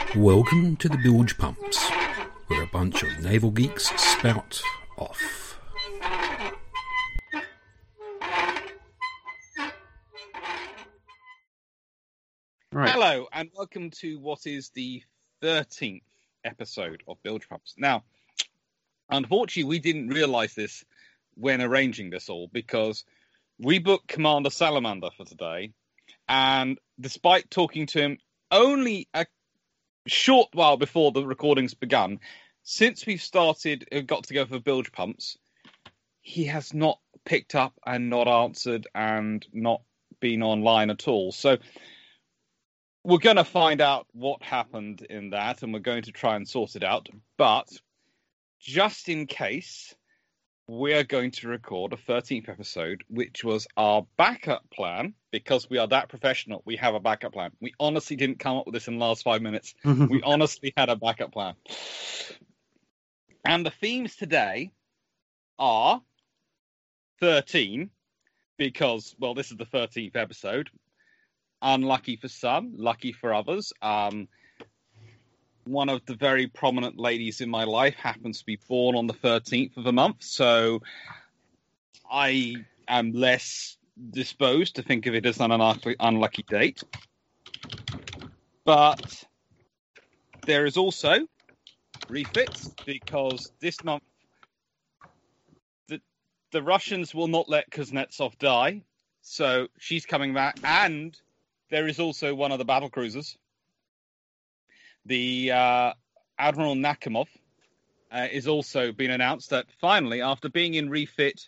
Welcome to the Bilge Pumps, where a bunch of naval geeks spout off. Right. Hello, and welcome to what is the 13th episode of Bilge Pumps. Now, unfortunately, we didn't realise this when arranging this all, because we booked Commander Salamander for today, and despite talking to him only a short while before the recordings begun, since we've got together for Bilge Pumps, he has not picked up and not answered and not been online at all. So we're going to find out what happened in that, and we're going to try and sort it out. But just in case, we're going to record a 13th episode, which was our backup plan. Because we are that professional, we have a backup plan. We honestly didn't come up with this in the last 5 minutes. We honestly had a backup plan. And the themes today are 13, because, well, this is the 13th episode. Unlucky for some, lucky for others. One of the very prominent ladies in my life happens to be born on the 13th of the month, so I am less disposed to think of it as an unlucky date. But there is also refits, because this month the Russians will not let Kuznetsov die, so she's coming back, and there is also one of the battle cruisers. The Admiral Nakhimov is also been announced that finally, after being in refit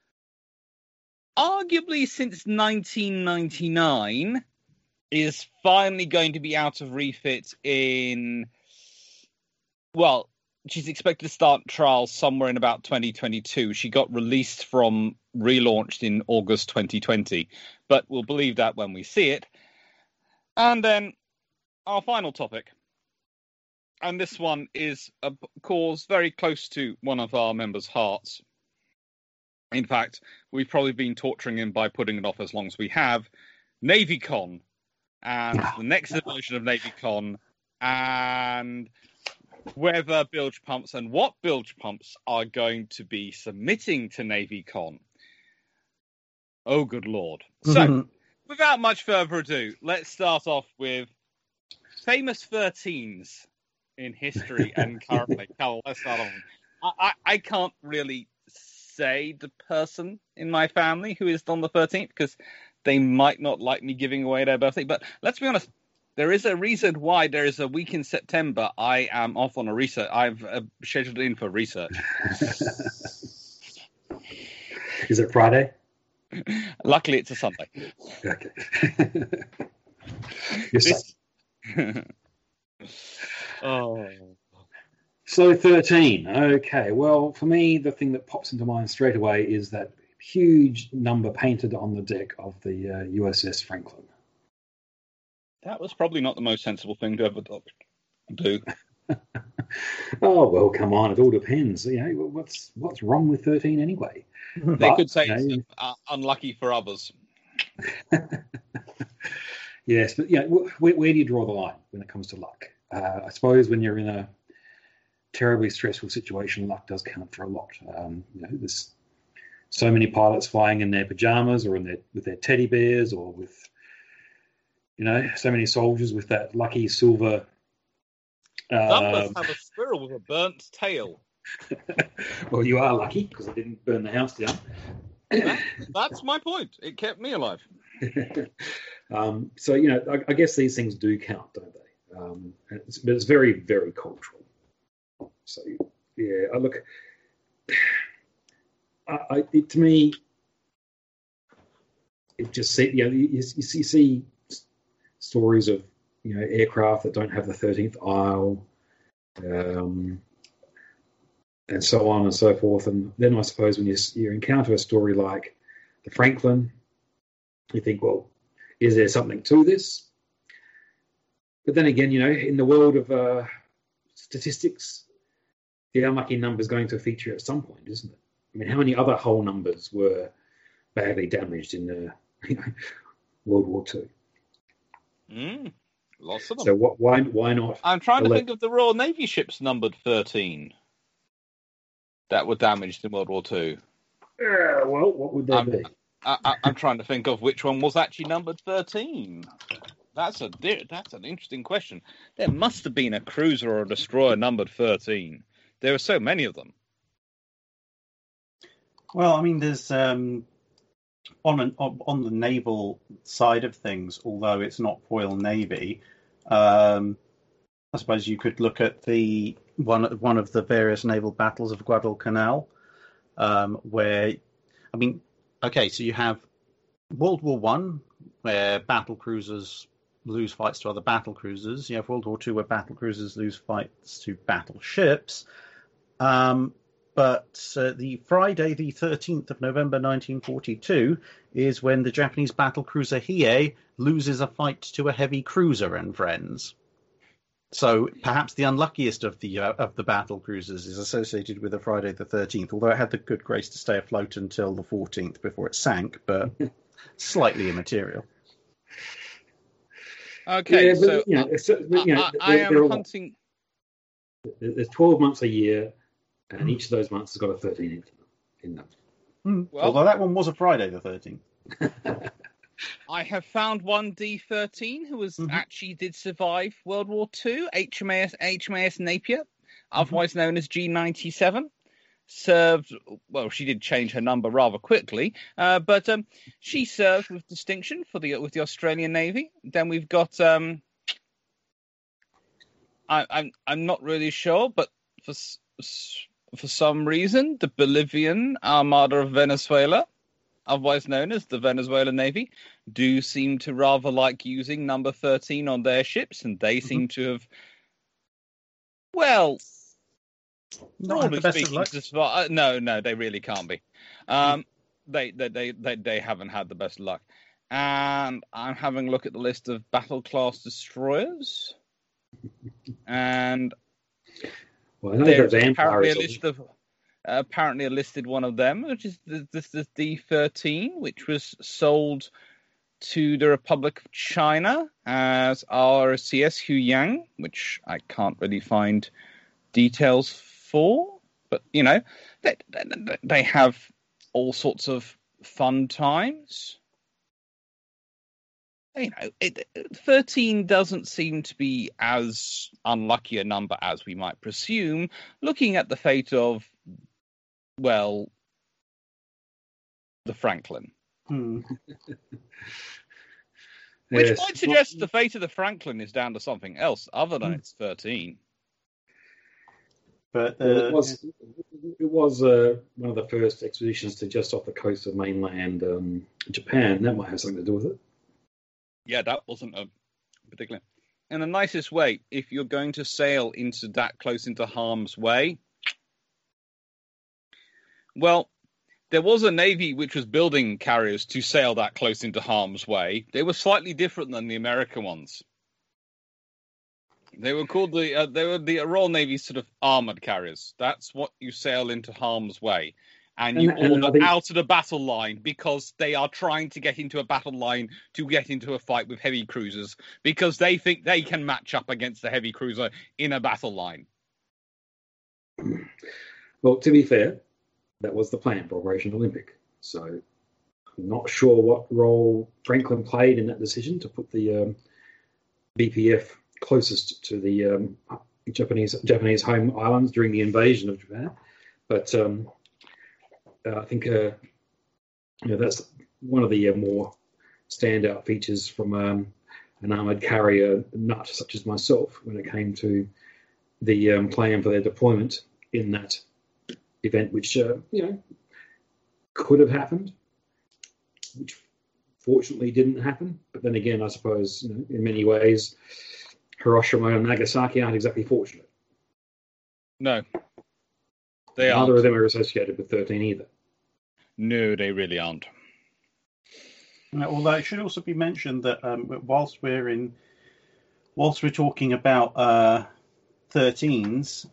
arguably since 1999, is finally going to be out of refit in, well, she's expected to start trials somewhere in about 2022. She got released from relaunched in August 2020, but we'll believe that when we see it. And then our final topic, and this one is a cause very close to one of our members' hearts. In fact, we've probably been torturing him by putting it off as long as we have. NavyCon, and the next version of NavyCon, and whether Bilge Pumps and what Bilge Pumps are going to be submitting to NavyCon. Oh, good Lord. So, without much further ado, let's start off with famous 13s in history and currently. Carol, let's start on. I can't really say the person in my family who is on the 13th, because they might not like me giving away their birthday. But let's be honest, there is a reason why there is a week in September I am off on a research. I've scheduled in for research. Is it Friday? Luckily, it's a Sunday. Okay. Yes. Oh. So 13. Okay. Well, for me, the thing that pops into mind straight away is that huge number painted on the deck of the USS Franklin. That was probably not the most sensible thing to ever do. Oh, well, come on. It all depends. You know, what's wrong with 13 anyway? They could say it's unlucky for others. Yes, but where do you draw the line when it comes to luck? I suppose when you're in a terribly stressful situation, luck does count for a lot. There's so many pilots flying in their pajamas or with their teddy bears, or with so many soldiers with that lucky silver. Some of us have a squirrel with a burnt tail. Well, you are lucky because I didn't burn the house down. That's my point. It kept me alive. So, I guess these things do count, don't they? But it's very, very cultural. So, yeah, to me, it just you see stories of aircraft that don't have the 13th aisle, and so on and so forth. And then I suppose when you encounter a story like the Franklin, you think, well, is there something to this? But then again, in the world of statistics, the unlucky number is going to feature at some point, isn't it? I mean, how many other whole numbers were badly damaged in World War II? Lots of them. So why not? I'm trying to think of the Royal Navy ships numbered 13 that were damaged in World War II. Well, what would that be? I'm trying to think of which one was actually numbered 13. That's an interesting question. There must have been a cruiser or a destroyer numbered 13. There are so many of them. Well, I mean, there's on the naval side of things, although it's not Royal Navy. I suppose you could look at the one of the various naval battles of Guadalcanal, where, I mean, okay, so you have World War One, where battle cruisers lose fights to other battle cruisers. You have World War Two, where battle cruisers lose fights to battleships. But the Friday, the 13th of November, 1942, is when the Japanese battle cruiser Hiei loses a fight to a heavy cruiser and friends. So perhaps the unluckiest of the battle cruisers is associated with the Friday the 13th, although it had the good grace to stay afloat until the 14th before it sank, but slightly immaterial. Okay, yeah, so I am hunting. There's 12 months a year, and each of those months has got a 13th in them. Well, although that one was a Friday the 13th. I have found one D-13 who was actually did survive World War II, HMAS Napier, otherwise known as G97. Served, well, she did change her number rather quickly, but she served with distinction with the Australian Navy. Then we've got, I'm not really sure, but for some reason, the Bolivian Armada of Venezuela, otherwise known as the Venezuelan Navy, do seem to rather like using number 13 on their ships, and they seem to have, well, broadly speaking, no, they really can't be. They haven't had the best luck. And I'm having a look at the list of battle class destroyers, and there's apparently a listed one of them, which is this D-13, which was sold to the Republic of China as RCS Huyang, which I can't really find details for, but you know, they have all sorts of fun times. You know, 13 doesn't seem to be as unlucky a number as we might presume, looking at the fate of, well, the Franklin. Which might suggest the fate of the Franklin is down to something else other than it's 13. But it was one of the first expeditions to just off the coast of mainland Japan. That might have something to do with it. Yeah, that wasn't a particular. In the nicest way, if you're going to sail into that close into harm's way, well, there was a navy which was building carriers to sail that close into harm's way. They were slightly different than the American ones. They were called the Royal Navy's sort of armored carriers. That's what you sail into harm's way. And you order out of the battle line because they are trying to get into a battle line to get into a fight with heavy cruisers because they think they can match up against the heavy cruiser in a battle line. Well, to be fair, that was the plan for Operation Olympic. So I'm not sure what role Franklin played in that decision to put the BPF closest to the Japanese home islands during the invasion of Japan. But I think that's one of the more standout features from an armoured carrier nut such as myself when it came to the plan for their deployment in that event, which could have happened, which fortunately didn't happen. But then again, I suppose in many ways, Hiroshima and Nagasaki aren't exactly fortunate. No, they aren't. Neither of them are associated with 13 either. No, they really aren't. Although it should also be mentioned that whilst we're talking about 13s,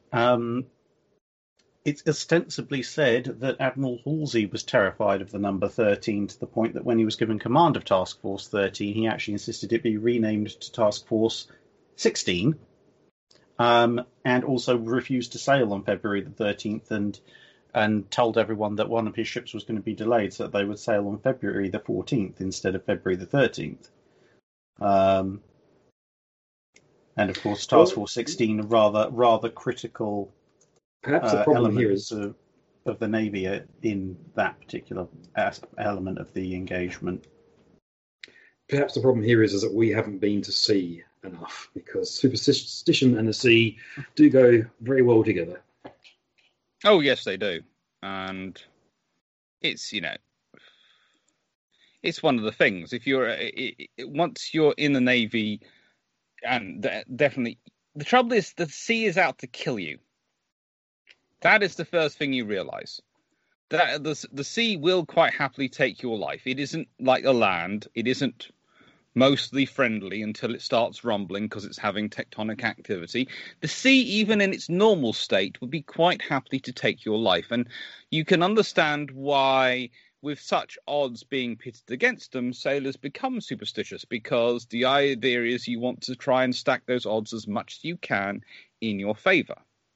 it's ostensibly said that Admiral Halsey was terrified of the number 13 to the point that when he was given command of Task Force 13, he actually insisted it be renamed to Task Force 16, and also refused to sail on February the 13th and told everyone that one of his ships was going to be delayed so that they would sail on February the 14th instead of February the 13th. And of course, Task Force 16, rather critical Perhaps the problem here is of the Navy in that particular element of the engagement. Perhaps the problem here is that we haven't been to sea enough, because superstition and the sea do go very well together. Oh, yes, they do. And it's, it's one of the things. If you're once you're in the Navy, and definitely the trouble is the sea is out to kill you. That is the first thing you realize. That the sea will quite happily take your life. It isn't like the land. It isn't mostly friendly until it starts rumbling because it's having tectonic activity. The sea, even in its normal state, would be quite happy to take your life. And you can understand why, with such odds being pitted against them, sailors become superstitious, because the idea is you want to try and stack those odds as much as you can in your favour.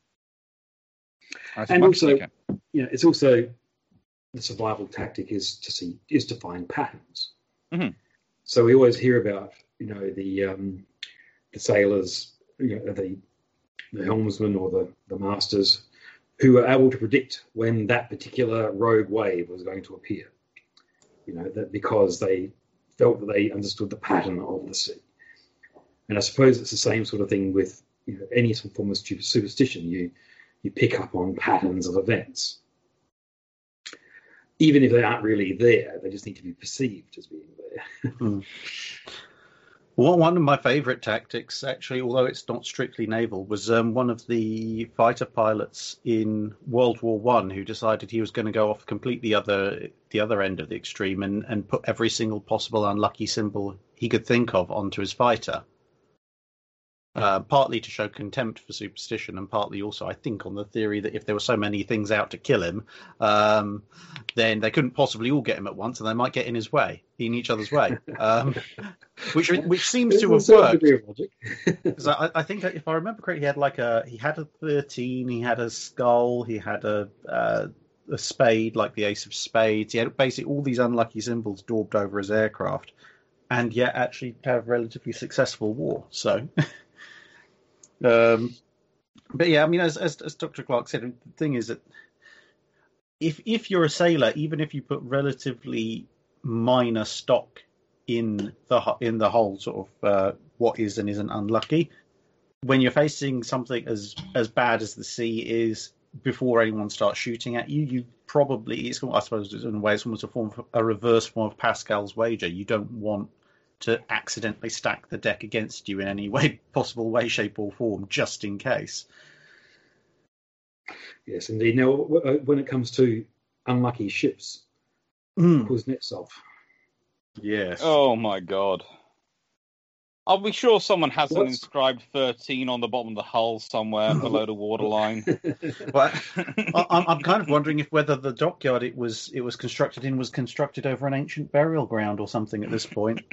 And also, it's also the survival tactic is to find patterns. Mm-hmm. So we always hear about the sailors, the helmsmen or the masters, who were able to predict when that particular rogue wave was going to appear. That because they felt that they understood the pattern of the sea. And I suppose it's the same sort of thing with any form of superstition. You pick up on patterns of events. Even if they aren't really there, they just need to be perceived as being there. Well, one of my favourite tactics, actually, although it's not strictly naval, was one of the fighter pilots in World War One who decided he was going to go off completely the other end of the extreme and put every single possible unlucky symbol he could think of onto his fighter. Partly to show contempt for superstition, and partly also, I think, on the theory that if there were so many things out to kill him, then they couldn't possibly all get him at once, and they might get in each other's way. Which seems to have worked. Because I think, if I remember correctly, he had a 13, he had a skull, he had a spade, like the Ace of Spades. He had basically all these unlucky symbols daubed over his aircraft, and yet actually have a relatively successful war. So. But yeah, I mean, as Dr. Clark said, the thing is that if you're a sailor, even if you put relatively minor stock in the whole sort of what is and isn't unlucky, when you're facing something as bad as the sea is, before anyone starts shooting at you, you probably, I suppose in a way it's almost a reverse form of Pascal's wager. You don't want to accidentally stack the deck against you in any possible way, shape or form, just in case. Yes, indeed. Now, when it comes to unlucky ships, Kuznetsov. Yes. Oh my God. I'll be sure someone has an inscribed 13 on the bottom of the hull somewhere below the waterline. Well, I'm kind of wondering whether the dockyard it was constructed in was constructed over an ancient burial ground or something at this point.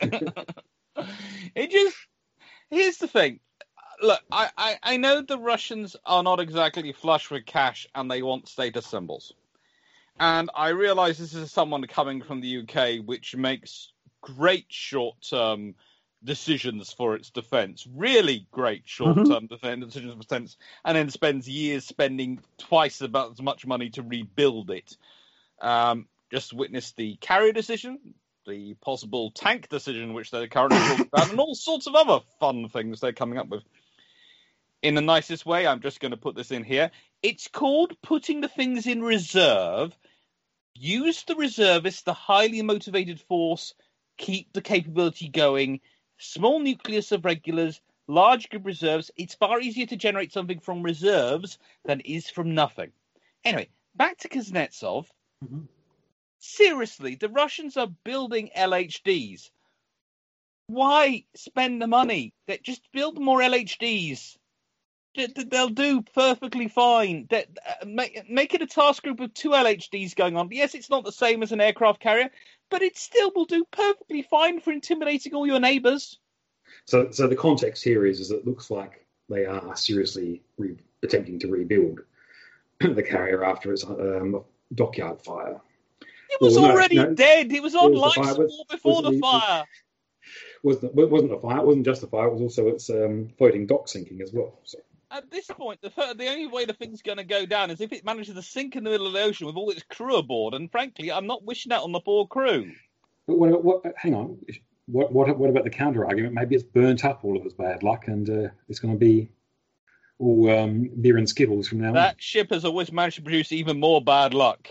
Here's the thing. Look, I know the Russians are not exactly flush with cash and they want status symbols. And I realise this is someone coming from the UK, which makes great short-term decisions for its defence, really great short-term decisions for defence, and then spends years spending twice about as much money to rebuild it. Just witness the carrier decision, the possible tank decision, which they're currently talking about, and all sorts of other fun things they're coming up with. In the nicest way, I'm just going to put this in here. It's called putting the things in reserve. Use the reservists, the highly motivated force, keep the capability going. Small nucleus of regulars, large group reserves. It's far easier to generate something from reserves than it is from nothing. Anyway, back to Kuznetsov. Mm-hmm. Seriously, the Russians are building LHDs. Why spend the money? Just build more LHDs. They'll do perfectly fine. Make it a task group of 2 LHDs going on. Yes, it's not the same as an aircraft carrier, but it still will do perfectly fine for intimidating all your neighbours. So the context here is it looks like they are seriously attempting to rebuild the carrier after its dockyard fire. It was already dead. It was on life support before the fire. Wasn't a fire? It wasn't just a fire. It was also its floating dock sinking as well. So. At this point, the only way the thing's going to go down is if it manages to sink in the middle of the ocean with all its crew aboard. And frankly, I'm not wishing that on the poor crew. But hang on. What about the counter argument? Maybe it's burnt up all of its bad luck, and it's going to be all beer and skittles from now on. That ship has always managed to produce even more bad luck.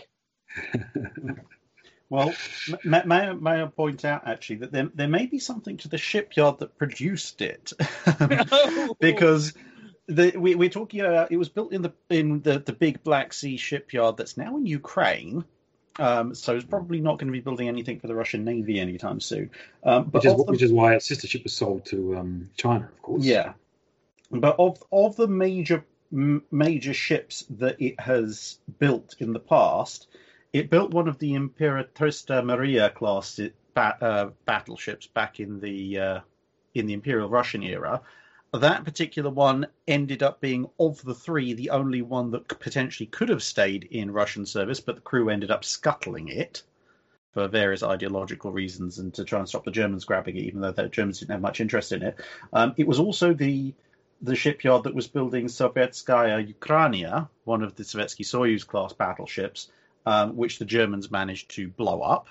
Well, may I point out actually that there may be something to the shipyard that produced it, because we're talking about it was built in the big Black Sea shipyard that's now in Ukraine. So it's probably not going to be building anything for the Russian Navy anytime soon. Which is why its sister ship was sold to China, of course. Yeah, but of the major ships that it has built in the past, it built one of the Imperatrice Maria class battleships back in the Imperial Russian era. That particular one ended up being, of the three, the only one that potentially could have stayed in Russian service, but the crew ended up scuttling it for various ideological reasons and to try and stop the Germans grabbing it, even though the Germans didn't have much interest in it. It was also the shipyard that was building Sovetskaya Ukraina, one of the Sovetski Soyuz class battleships, which the Germans managed to blow up.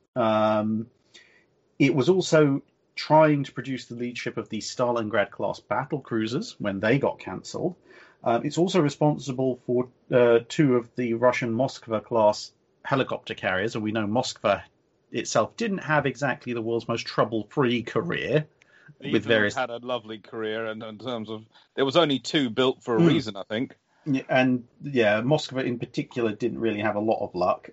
It was also trying to produce the lead ship of the Stalingrad class battle cruisers when they got cancelled. It's also responsible for two of the Russian Moskva class helicopter carriers, and we know Moskva itself didn't have exactly the world's most trouble-free career. With various had a lovely career, and in terms of there was only two built for a reason, I think. And Moskva in particular didn't really have a lot of luck.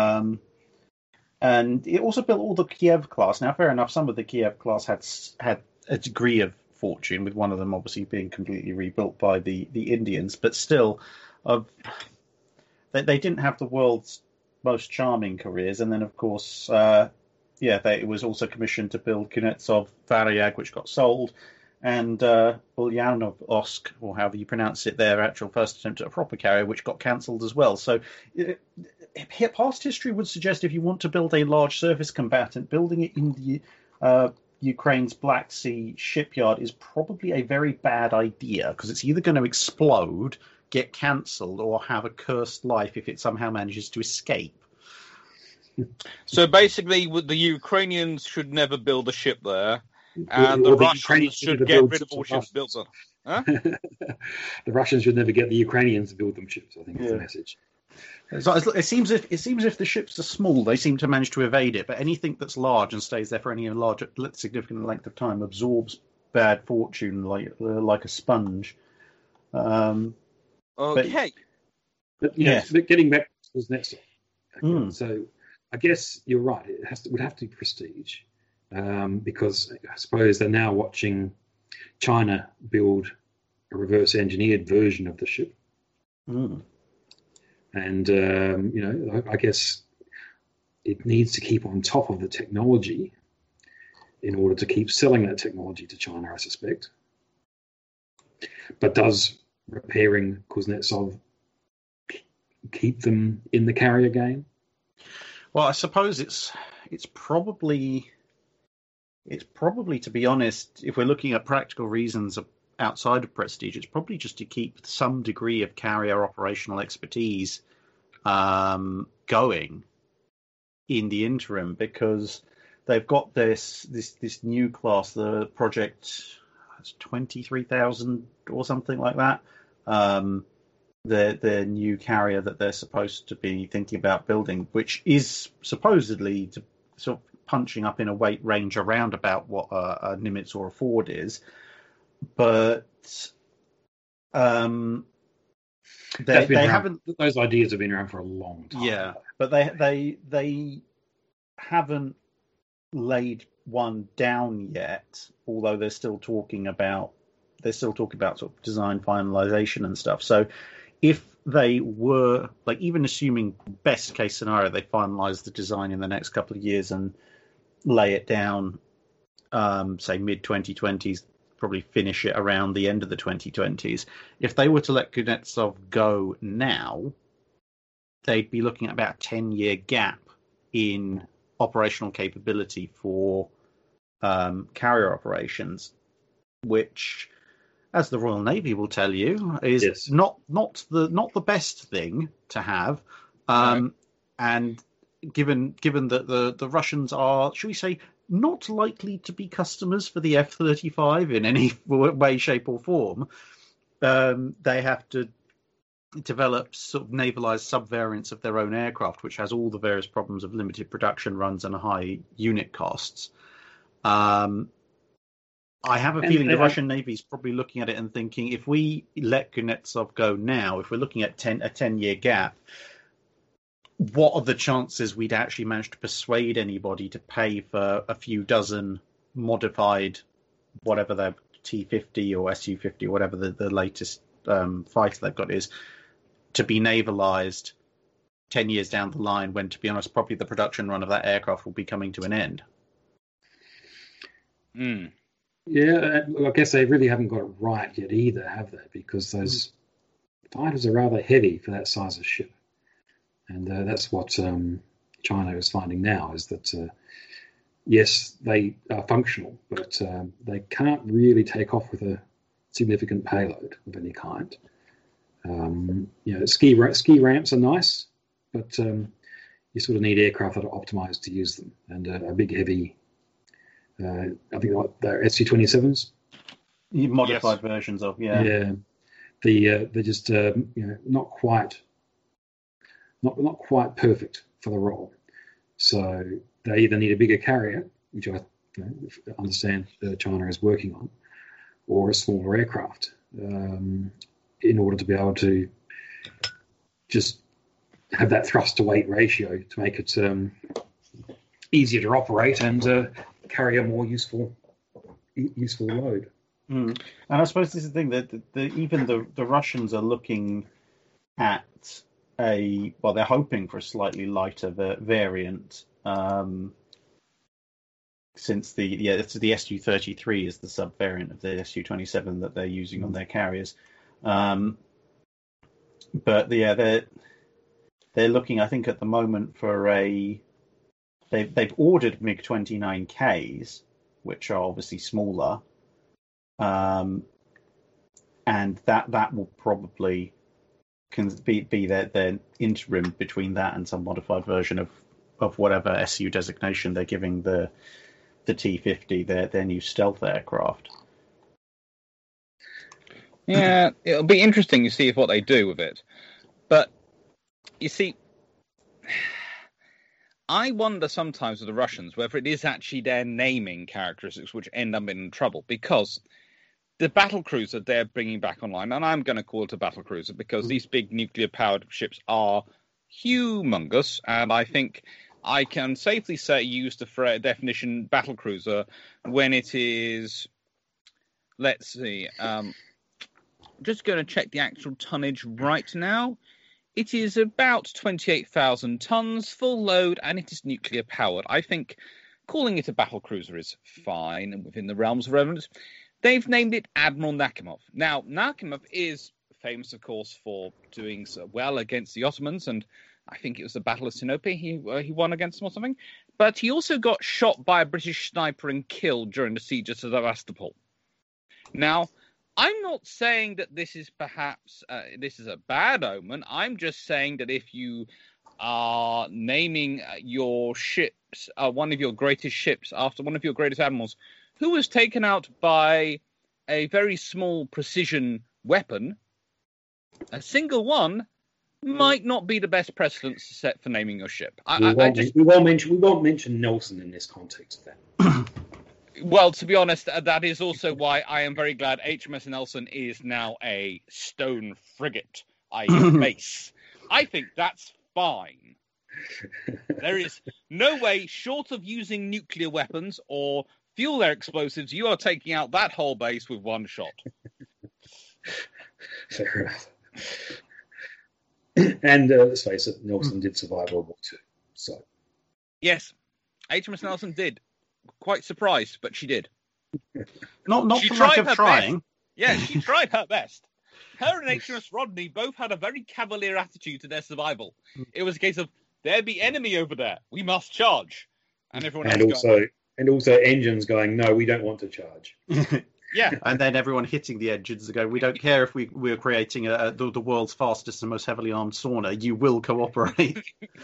And it also built all the Kiev class. Now, fair enough, some of the Kiev class had a degree of fortune, with one of them obviously being completely rebuilt by the Indians. But still, they didn't have the world's most charming careers. And then, of course, it was also commissioned to build Kuznetsov Varyag, which got sold, and Ulyanovsk, or however you pronounce it, their actual first attempt at a proper carrier, which got cancelled as well. So past history would suggest if you want to build a large surface combatant, building it in the Ukraine's Black Sea shipyard is probably a very bad idea, because it's either going to explode, get cancelled, or have a cursed life if it somehow manages to escape. So basically, the Ukrainians should never build a ship there, and the Russians should get rid of all ships built there. Huh? The Russians should never get the Ukrainians to build them ships, I think is the message. So it seems if the ships are small, they seem to manage to evade it, but anything that's large and stays there for any significant length of time absorbs bad fortune like a sponge. Okay. But getting back to Kuznetsov. So I guess you're right. It would have to be prestige, because I suppose they're now watching China build a reverse-engineered version of the ship. And, I guess it needs to keep on top of the technology in order to keep selling that technology to China, I suspect. But does repairing Kuznetsov keep them in the carrier game? Well, I suppose it's probably, to be honest, if we're looking at practical reasons outside of prestige, it's probably just to keep some degree of carrier operational expertise going in the interim, because they've got this new class, the Project 23,000 or something like that. The new carrier that they're supposed to be thinking about building, which is supposedly to sort of punching up in a weight range around about what a Nimitz or a Ford is, but they haven't. Those ideas have been around for a long time. Yeah, but they haven't laid one down yet. Although they're still talking about sort of design finalization and stuff. So if they were, like, even assuming best case scenario, they finalize the design in the next couple of years and lay it down say mid-2020s, probably finish it around the end of the 2020s. If they were to let Kuznetsov go now, they'd be looking at about a 10-year gap in operational capability for carrier operations, which, as the Royal Navy will tell you, is not the best thing to have. No. And given that the Russians are, should we say, not likely to be customers for the F-35 in any way, shape, or form, they have to develop sort of navalized subvariants of their own aircraft, which has all the various problems of limited production runs and high unit costs. I have a feeling the Russian Navy is probably looking at it and thinking, if we let Kuznetsov go now, if we're looking at a 10-year gap, what are the chances we'd actually manage to persuade anybody to pay for a few dozen modified, whatever their T-50 or Su-50 or whatever the latest fighter they've got is, to be navalized 10 years down the line when, to be honest, probably the production run of that aircraft will be coming to an end. Mm. Yeah, I guess they really haven't got it right yet either, have they? Because those fighters are rather heavy for that size of ship. And that's what China is finding now, is that, yes, they are functional, but they can't really take off with a significant payload of any kind. Ski ramps are nice, but you sort of need aircraft that are optimized to use them. And a big, heavy, I think they're SU-27s. Modified versions of, Yeah. They're just, not quite perfect for the role. So they either need a bigger carrier, which I understand China is working on, or a smaller aircraft in order to be able to just have that thrust-to-weight ratio to make it easier to operate and carry a more useful load. And I suppose this is the thing, that even the Russians are looking at they're hoping for a slightly lighter variant, since the Su-33 is the sub-variant of the Su-27 that they're using on their carriers. But they're looking, I think, at the moment for they've ordered MiG-29Ks, which are obviously smaller, and that will probably can be their interim between that and some modified version of whatever SU designation they're giving the T-50, their new stealth aircraft. Yeah, it'll be interesting to see what they do with it. But, you see, I wonder sometimes with the Russians whether it is actually their naming characteristics which end up in trouble, because the battlecruiser they're bringing back online, and I'm going to call it a battlecruiser because these big nuclear-powered ships are humongous, and I think I can safely use the definition battlecruiser when it is, let's see, just going to check the actual tonnage right now. It is about 28,000 tons, full load, and it is nuclear-powered. I think calling it a battlecruiser is fine and within the realms of relevance. They've named it Admiral Nakhimov. Now, Nakhimov is famous, of course, for doing so well against the Ottomans, and I think it was the Battle of Sinope he won against them or something. But he also got shot by a British sniper and killed during the siege of Sevastopol. Now, I'm not saying that this is perhaps this is a bad omen. I'm just saying that if you are naming your ships, one of your greatest ships, after one of your greatest admirals, who was taken out by a very small precision weapon, a single one might not be the best precedent to set for naming your ship. We won't mention Nelson in this context then. Well, to be honest, that is also why I am very glad HMS Nelson is now a stone frigate, i.e. base. I think that's fine. There is no way, short of using nuclear weapons or fuel their explosives, you are taking out that whole base with one shot. Fair enough. And let's face it, Nelson did survive World War II. So. Yes, HMS Nelson did. quite surprised, but she did. Not She for lack tried of her trying. Yeah, she tried her best. Her and HMS Rodney both had a very cavalier attitude to their survival. It was a case of, there be enemy over there, we must charge. And everyone else and also engines going, no, we don't want to charge. Yeah. And then everyone hitting the engines and going, we don't care if we're creating the world's fastest and most heavily armed sauna, you will cooperate.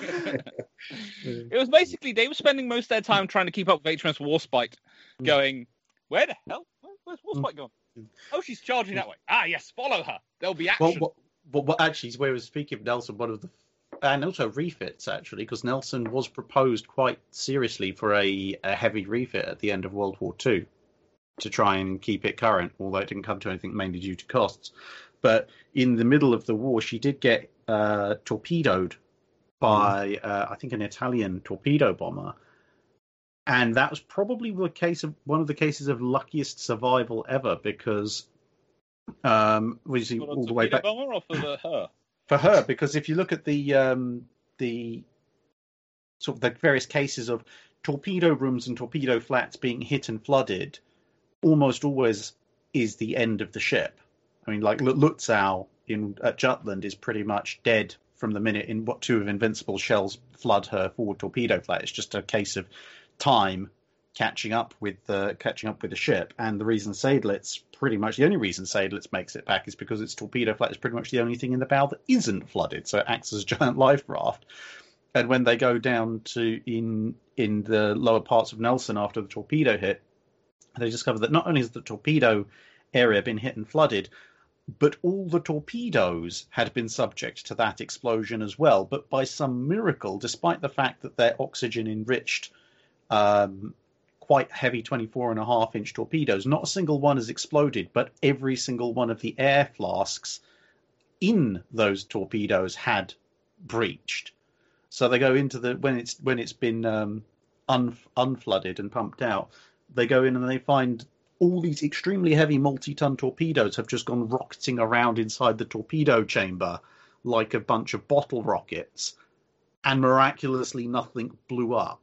It was basically, they were spending most of their time trying to keep up with HMS Warspite, going, where the hell? Where's Warspite gone? Oh, she's charging that way. Ah, yes, follow her. There'll be action. Well, actually, where we were speaking of Nelson, one of the, and also refits, actually, because Nelson was proposed quite seriously for a heavy refit at the end of World War II to try and keep it current, although it didn't come to anything mainly due to costs. But in the middle of the war, she did get torpedoed by, I think, an Italian torpedo bomber. And that was probably one of the cases of luckiest survival ever, because we see all the way back Bomber or for her? For her, because if you look at the sort of the various cases of torpedo rooms and torpedo flats being hit and flooded, almost always is the end of the ship. I mean, like Lutzow at Jutland is pretty much dead from the minute in what two of Invincible's shells flood her forward torpedo flat. It's just a case of time catching up with the ship. And the reason Seydlitz, pretty much the only reason Seydlitz makes it back, is because its torpedo flat is pretty much the only thing in the bow that isn't flooded, so it acts as a giant life raft. And when they go down to in the lower parts of Nelson after the torpedo hit, they discover that not only has the torpedo area been hit and flooded, but all the torpedoes had been subject to that explosion as well. But by some miracle, despite the fact that they're oxygen-enriched, quite heavy 24.5-inch torpedoes, not a single one has exploded, but every single one of the air flasks in those torpedoes had breached. So they go into when it's been unflooded and pumped out, they go in and they find all these extremely heavy multi-ton torpedoes have just gone rocketing around inside the torpedo chamber like a bunch of bottle rockets, and miraculously nothing blew up.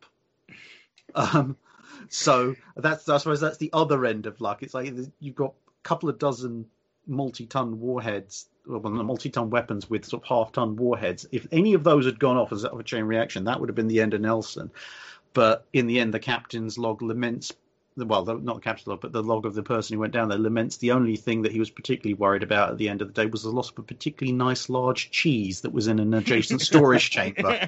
So I suppose that's the other end of luck. It's like you've got a couple of dozen multi-ton warheads, multi-ton weapons with sort of half-ton warheads. If any of those had gone off as a chain reaction, that would have been the end of Nelson. But in the end, the captain's log laments, well, not the captain's log, but the log of the person who went down there laments the only thing that he was particularly worried about at the end of the day was the loss of a particularly nice large cheese that was in an adjacent storage chamber.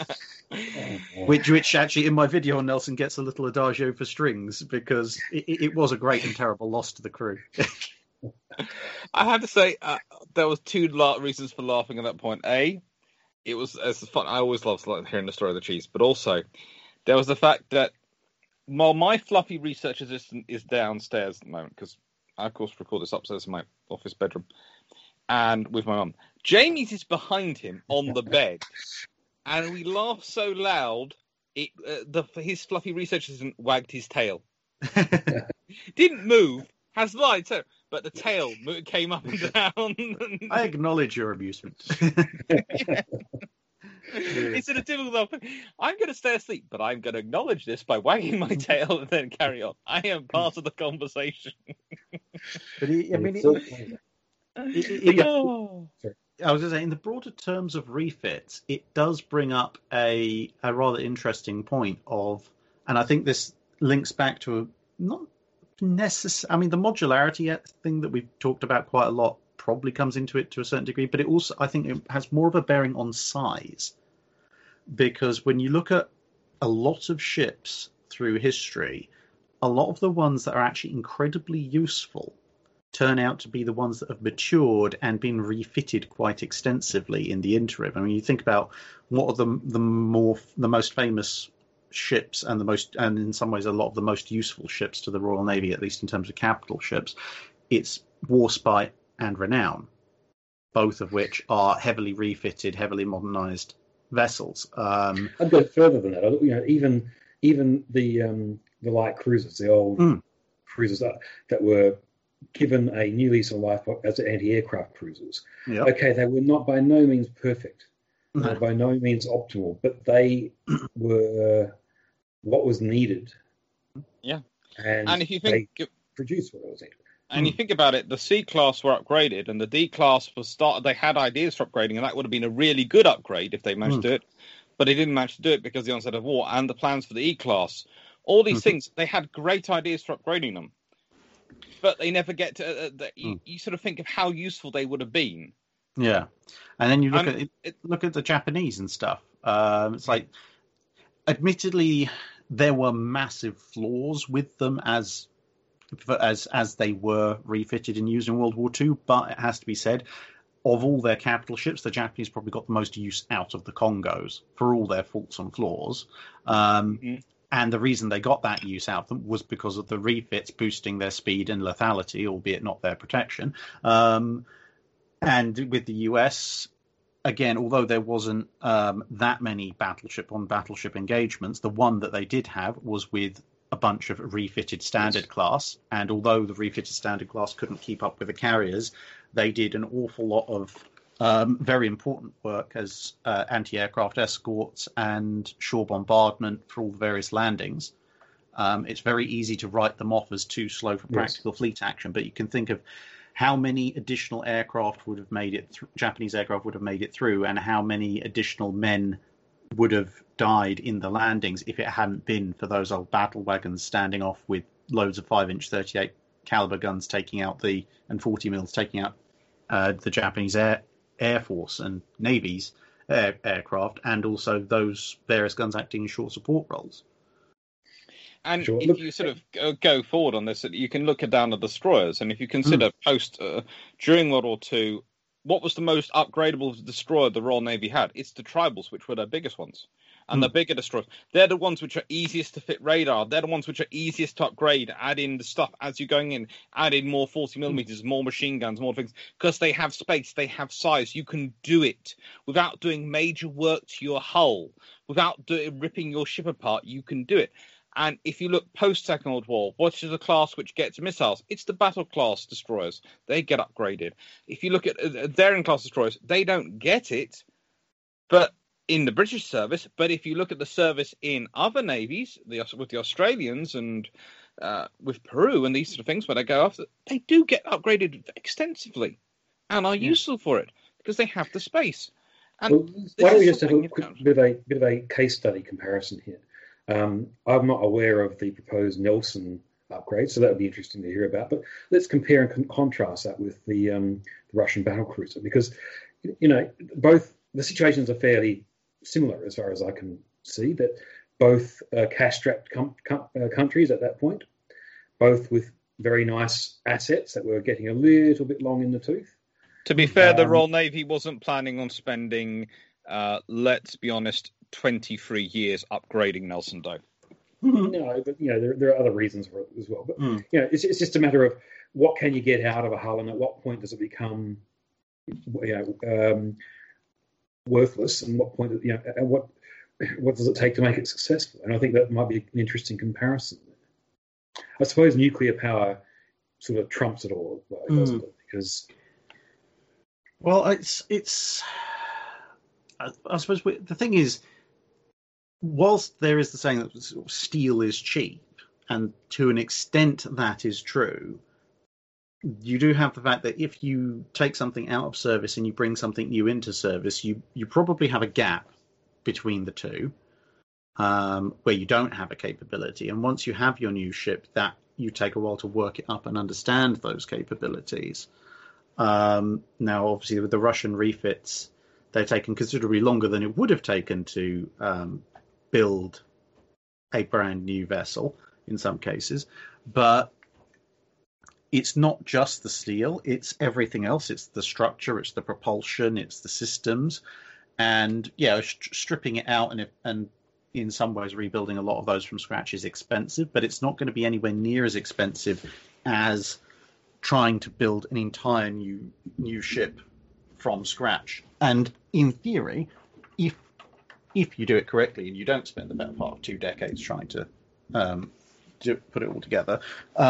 Which actually in my video on Nelson gets a little adagio for strings, because it was a great and terrible loss to the crew. I have to say, there was two reasons for laughing at that point. A, it was fun. I always love hearing the story of the cheese, but also there was the fact that while my fluffy research assistant is downstairs at the moment, because I of course record this upstairs in my office bedroom and with my mum, Jamie's is behind him on the bed, and we laughed so loud his fluffy research assistant wagged his tail. Didn't move, has lied, so but the tail came up and down. I acknowledge your amusement. Yeah. It's a difficult thing. I'm going to stay asleep, but I'm going to acknowledge this by wagging my tail and then carry on. I am part of the conversation. But I was going to say, in the broader terms of refits, it does bring up a rather interesting point of, and I think this links back to not necessarily, I mean, the modularity thing that we've talked about quite a lot probably comes into it to a certain degree, but it also, I think it has more of a bearing on size, because when you look at a lot of ships through history, a lot of the ones that are actually incredibly useful turn out to be the ones that have matured and been refitted quite extensively in the interim. I mean, you think about what are the most famous ships and in some ways a lot of the most useful ships to the Royal Navy, at least in terms of capital ships. It's Warspite and Renown, both of which are heavily refitted, heavily modernised vessels. I'd go further than that. You know, even the light cruisers, the old cruisers that were given a new lease of life as anti-aircraft cruisers. Yep. Okay, they were not by no means perfect, by no means optimal, but they were what was needed Yeah. And And if you they think, produce what it was needed. and you think about it, the C class were upgraded, and the D class was started. They had ideas for upgrading, and that would have been a really good upgrade if they managed to do it. But they didn't manage to do it because of the onset of war and the plans for the E class. All these things, they had great ideas for upgrading them, but they never get to. You sort of think of how useful they would have been. Yeah, and then you look at the Japanese and stuff. It's like, admittedly, there were massive flaws with them as they were refitted and used in World War II. But it has to be said, of all their capital ships, the Japanese probably got the most use out of the Congos for all their faults and flaws. And the reason they got that use out of them was because of the refits boosting their speed and lethality, albeit not their protection. And with the US, again, although there wasn't that many battleship engagements, the one that they did have was with a bunch of refitted standard class. And although the refitted standard class couldn't keep up with the carriers, they did an awful lot of very important work as anti-aircraft escorts and shore bombardment for all the various landings. It's very easy to write them off as too slow for practical fleet action, but you can think of how many additional aircraft would have made it Japanese aircraft would have made it through, and how many additional men would have died in the landings if it hadn't been for those old battle wagons standing off with loads of 5-inch 38 caliber guns and 40 mils taking out the Japanese Air Force and Navy's aircraft, and also those various guns acting in short support roles. And if you sort of go forward on this, you can look down at destroyers, and if you consider during World War II, what was the most upgradable destroyer the Royal Navy had? It's the Tribals, which were their biggest ones. And the bigger destroyers, they're the ones which are easiest to fit radar. They're the ones which are easiest to upgrade, add in the stuff as you're going in, add in more 40 millimeters, more machine guns, more things, because they have space, they have size. You can do it without doing major work to your hull, without ripping your ship apart. You can do it. And if you look post-Second World War, what is the class which gets missiles? It's the battle class destroyers. They get upgraded. If you look at Daring class destroyers, they don't get it, but in the British service. But if you look at the service in other navies, with the Australians and with Peru and these sort of things, where they go after, they do get upgraded extensively and are useful for it because they have the space. And why don't we just have a quick bit of a case study comparison here? I'm not aware of the proposed Nelson upgrade, so that would be interesting to hear about. But let's compare and contrast that with the Russian battlecruiser, because both the situations are fairly similar as far as I can see. That both cash-strapped countries at that point, both with very nice assets that were getting a little bit long in the tooth. To be fair, the Royal Navy wasn't planning on spending, let's be honest, 23 years upgrading Nelson Doe. No, but there are other reasons for it as well. But it's just a matter of what can you get out of a hull, and at what point does it become worthless, and what point and what does it take to make it successful? And I think that might be an interesting comparison. I suppose nuclear power sort of trumps it all, doesn't it? Because it's. I suppose the thing is, whilst there is the saying that steel is cheap, and to an extent that is true, you do have the fact that if you take something out of service and you bring something new into service, you probably have a gap between the two, where you don't have a capability. And once you have your new ship, that you take a while to work it up and understand those capabilities. Now, obviously, with the Russian refits, they've taken considerably longer than it would have taken to build a brand new vessel in some cases. But it's not just the steel, it's everything else. It's the structure, it's the propulsion, it's the systems. And stripping it out and in some ways rebuilding a lot of those from scratch is expensive, but it's not going to be anywhere near as expensive as trying to build an entire new ship from scratch. And in theory, if you do it correctly and you don't spend the better part of 2 decades trying to put it all together,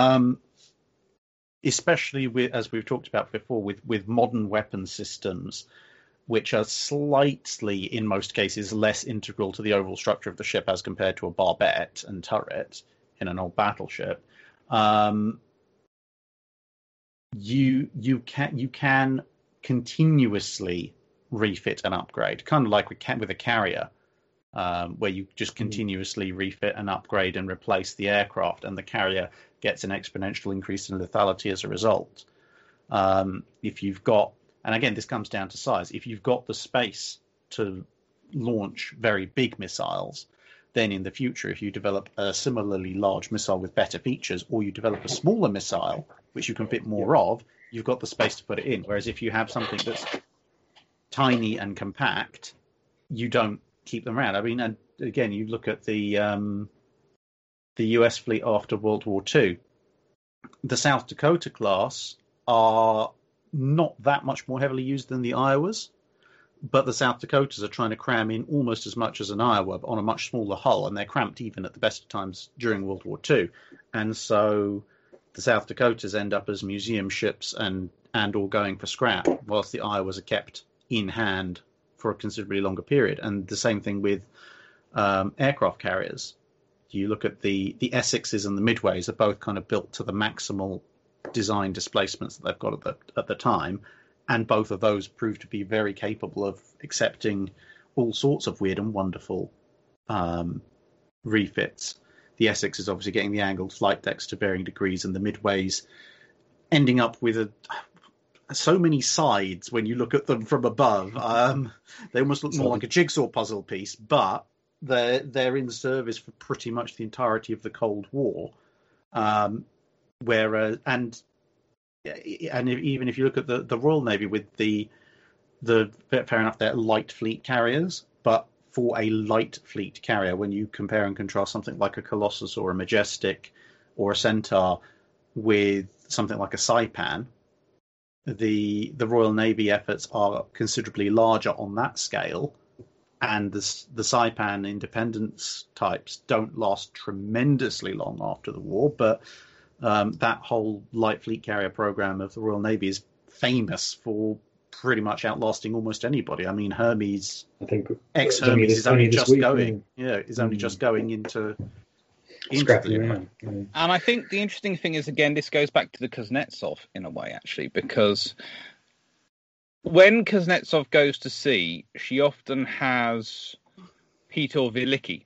especially as we've talked about before, with modern weapon systems, which are slightly, in most cases, less integral to the overall structure of the ship as compared to a barbette and turret, in an old battleship, you can continuously refit and upgrade, kind of like with a carrier, where you just continuously refit and upgrade and replace the aircraft, and the carrier gets an exponential increase in lethality as a result. If you've got, and again, this comes down to size, if you've got the space to launch very big missiles, then in the future, if you develop a similarly large missile with better features, or you develop a smaller missile, which you can fit more of, you've got the space to put it in. Whereas if you have something that's tiny and compact, you don't keep them around. I mean, and again, you look at the US fleet after World War II. The South Dakota class are not that much more heavily used than the Iowas, but the South Dakotas are trying to cram in almost as much as an Iowa, but on a much smaller hull, and they're cramped even at the best of times during World War II. And so the South Dakotas end up as museum ships and all going for scrap, whilst the Iowas are kept in hand for a considerably longer period. And the same thing with aircraft carriers. You look at the Essexes and the Midways are both kind of built to the maximal design displacements that they've got at the time, and both of those proved to be very capable of accepting all sorts of weird and wonderful refits. The Essex is obviously getting the angled flight decks to varying degrees, and the Midways ending up with so many sides when you look at them from above. They almost look more like a jigsaw puzzle piece, but they're in service for pretty much the entirety of the Cold War. Whereas, and even if you look at the Royal Navy with the fair enough, they're light fleet carriers, but for a light fleet carrier, when you compare and contrast something like a Colossus or a Majestic or a Centaur with something like a Saipan, the Royal Navy efforts are considerably larger on that scale, and the Saipan Independence types don't last tremendously long after the war, but that whole light fleet carrier program of the Royal Navy is famous for pretty much outlasting almost anybody. I mean, Hermes, I think ex-Hermes is only just going into scrapping the around. And I think the interesting thing is, again, this goes back to the Kuznetsov in a way, actually, because when Kuznetsov goes to sea, she often has Peter Wilicki,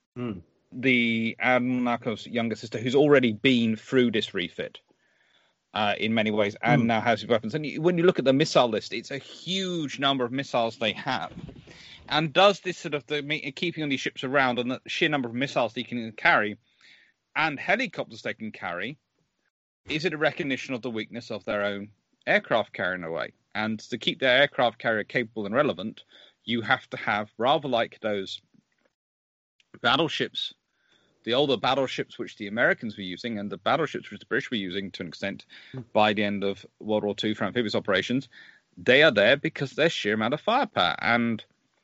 the Admiral Narkov's younger sister, who's already been through this refit in many ways, and now has his weapons. And when you look at the missile list, it's a huge number of missiles they have. And does this sort of keeping on these ships around and the sheer number of missiles they can carry and helicopters they can carry, is it a recognition of the weakness of their own aircraft carrier in a way? And to keep their aircraft carrier capable and relevant, you have to have, rather like those battleships, the older battleships which the Americans were using and the battleships which the British were using to an extent by the end of World War II for amphibious operations, they are there because their sheer amount of firepower. And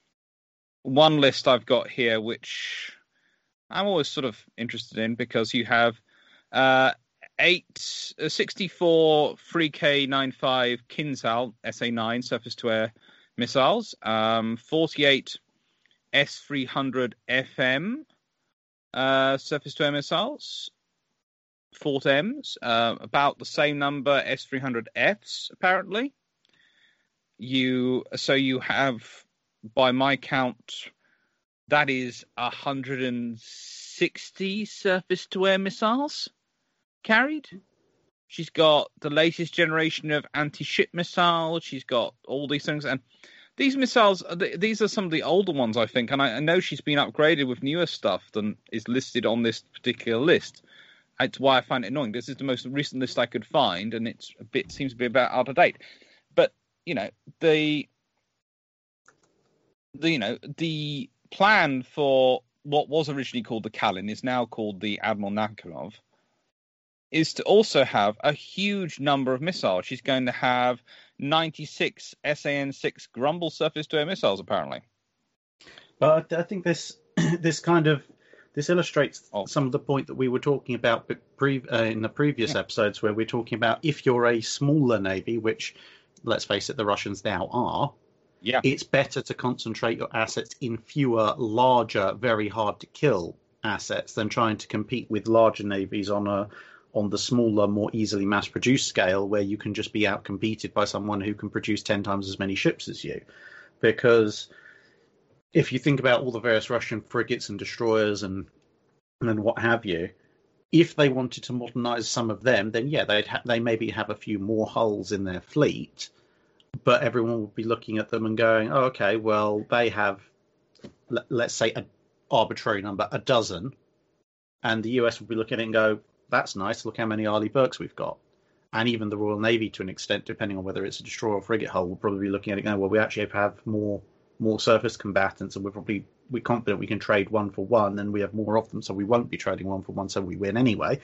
one list I've got here, which I'm always sort of interested in, because you have 64 3K95 Kinzhal SA-9 surface-to-air missiles, 48 S-300 FM surface-to-air missiles, Fort M's, about the same number S-300 Fs, apparently. You have, by my count, that is 160 surface-to-air missiles carried. She's got the latest generation of anti-ship missiles. She's got all these things. And these missiles, these are some of the older ones, I think. And I know she's been upgraded with newer stuff than is listed on this particular list. That's why I find it annoying. This is the most recent list I could find, and seems to be about out of date. But, the plan for what was originally called the Kalin is now called the Admiral Nakhimov, is to also have a huge number of missiles. She's going to have 96 SAN-6 Grumble surface-to-air missiles, apparently. But I think this illustrates some of the point that we were talking about in the previous episodes, where we're talking about if you're a smaller navy, which, let's face it, the Russians now are, it's better to concentrate your assets in fewer, larger, very hard to kill assets than trying to compete with larger navies on the smaller, more easily mass-produced scale, where you can just be out-competed by someone who can produce 10 times as many ships as you. Because if you think about all the various Russian frigates and destroyers and what have you, if they wanted to modernize some of them, then yeah, they maybe have a few more hulls in their fleet, but everyone would be looking at them and going, oh, okay, well, they have, let's say, an arbitrary number, a dozen, and the US would be looking at it and go, that's nice, look how many Arleigh Burkes we've got. And even the Royal Navy, to an extent, depending on whether it's a destroyer or frigate hull, will probably be looking at it and going, well, we actually have more surface combatants, and we're confident we can trade one for one, and we have more of them, so we won't be trading one for one, so we win anyway.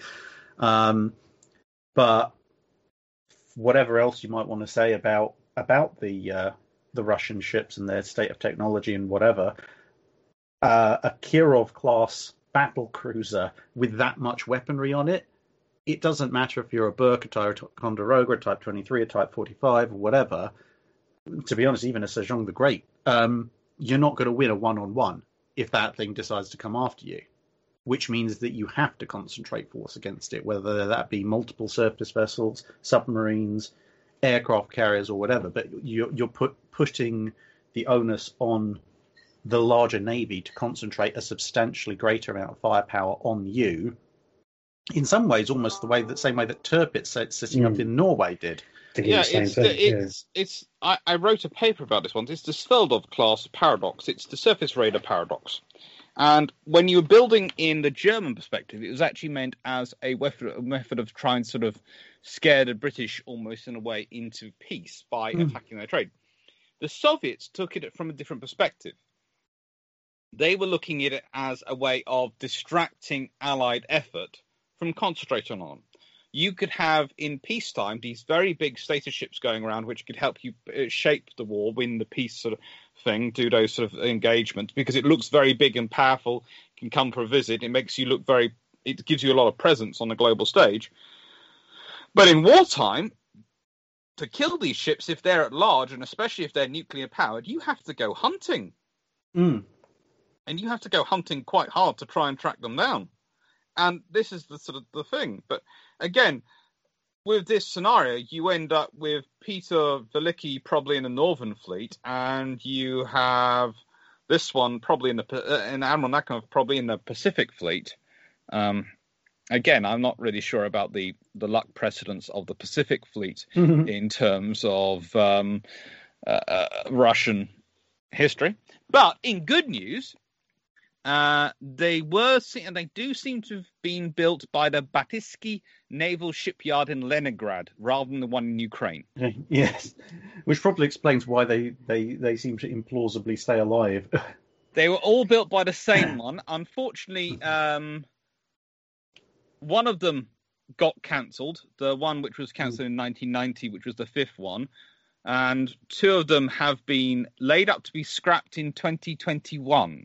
But whatever else you might want to say about the Russian ships and their state of technology and whatever, a Kirov class battle cruiser with that much weaponry on it, it doesn't matter if you're a Burke, a Ticonderoga, a Type 23, a Type 45, or whatever. To be honest, even a Sejong the Great, you're not going to win a one-on-one if that thing decides to come after you, which means that you have to concentrate force against it, whether that be multiple surface vessels, submarines, aircraft carriers, or whatever. But you're putting the onus on the larger navy to concentrate a substantially greater amount of firepower on you. In some ways, almost the same way that Tirpitz sitting up in Norway did. I wrote a paper about this once. It's the Sveldov class paradox. It's the surface raider paradox. And when you were building in the German perspective, it was actually meant as a method of trying to sort of scare the British almost in a way into peace by attacking their trade. The Soviets took it from a different perspective. They were looking at it as a way of distracting Allied effort from concentrating on them. You could have, in peacetime, these very big status ships going around, which could help you shape the war, win the peace sort of thing, do those sort of engagements, because it looks very big and powerful, can come for a visit, it makes you look it gives you a lot of presence on the global stage. But in wartime, to kill these ships, if they're at large, and especially if they're nuclear powered, you have to go hunting. And you have to go hunting quite hard to try and track them down. And this is the sort of the thing. But again, with this scenario, you end up with Peter Velicki probably in the Northern Fleet, and you have this one probably and Admiral Nakhimov probably in the Pacific Fleet. Again, I'm not really sure about the luck precedence of the Pacific Fleet in terms of Russian history. But in good news, they do seem to have been built by the Batyski Naval Shipyard in Leningrad rather than the one in Ukraine. Yes, which probably explains why they seem to implausibly stay alive. They were all built by the same one. Unfortunately, one of them got cancelled, the one which was cancelled in 1990, which was the fifth one, and two of them have been laid up to be scrapped in 2021.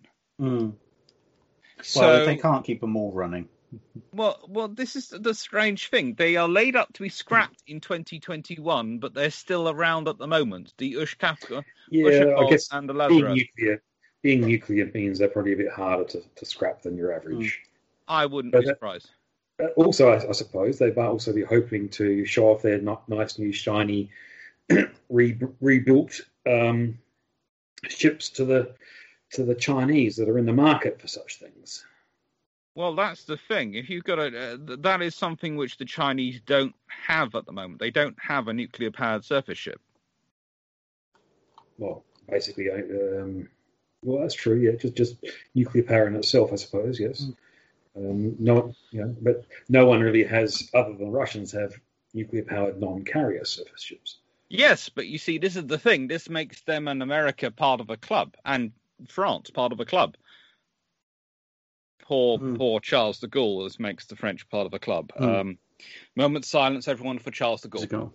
So they can't keep them all running. Well, this is the strange thing. They are laid up to be scrapped in 2021, but they're still around at the moment. The Ushkavka, I guess and the Lazarus. Being nuclear means they're probably a bit harder to scrap than your average. I wouldn't be surprised. Also, I suppose they might also be hoping to show off their nice new shiny rebuilt ships to the Chinese that are in the market for such things. Well, that's the thing. If you've got that is something which the Chinese don't have at the moment. They don't have a nuclear-powered surface ship. Well, basically, well, that's true. Yeah, just nuclear power in itself, I suppose. Yes. But no one really has, other than Russians, have nuclear-powered non-carrier surface ships. Yes, but you see, this is the thing. This makes them and America part of a club, and France part of a club. Poor Charles de Gaulle. This makes the French part of a club. Moment of silence, everyone, for Charles de Gaulle.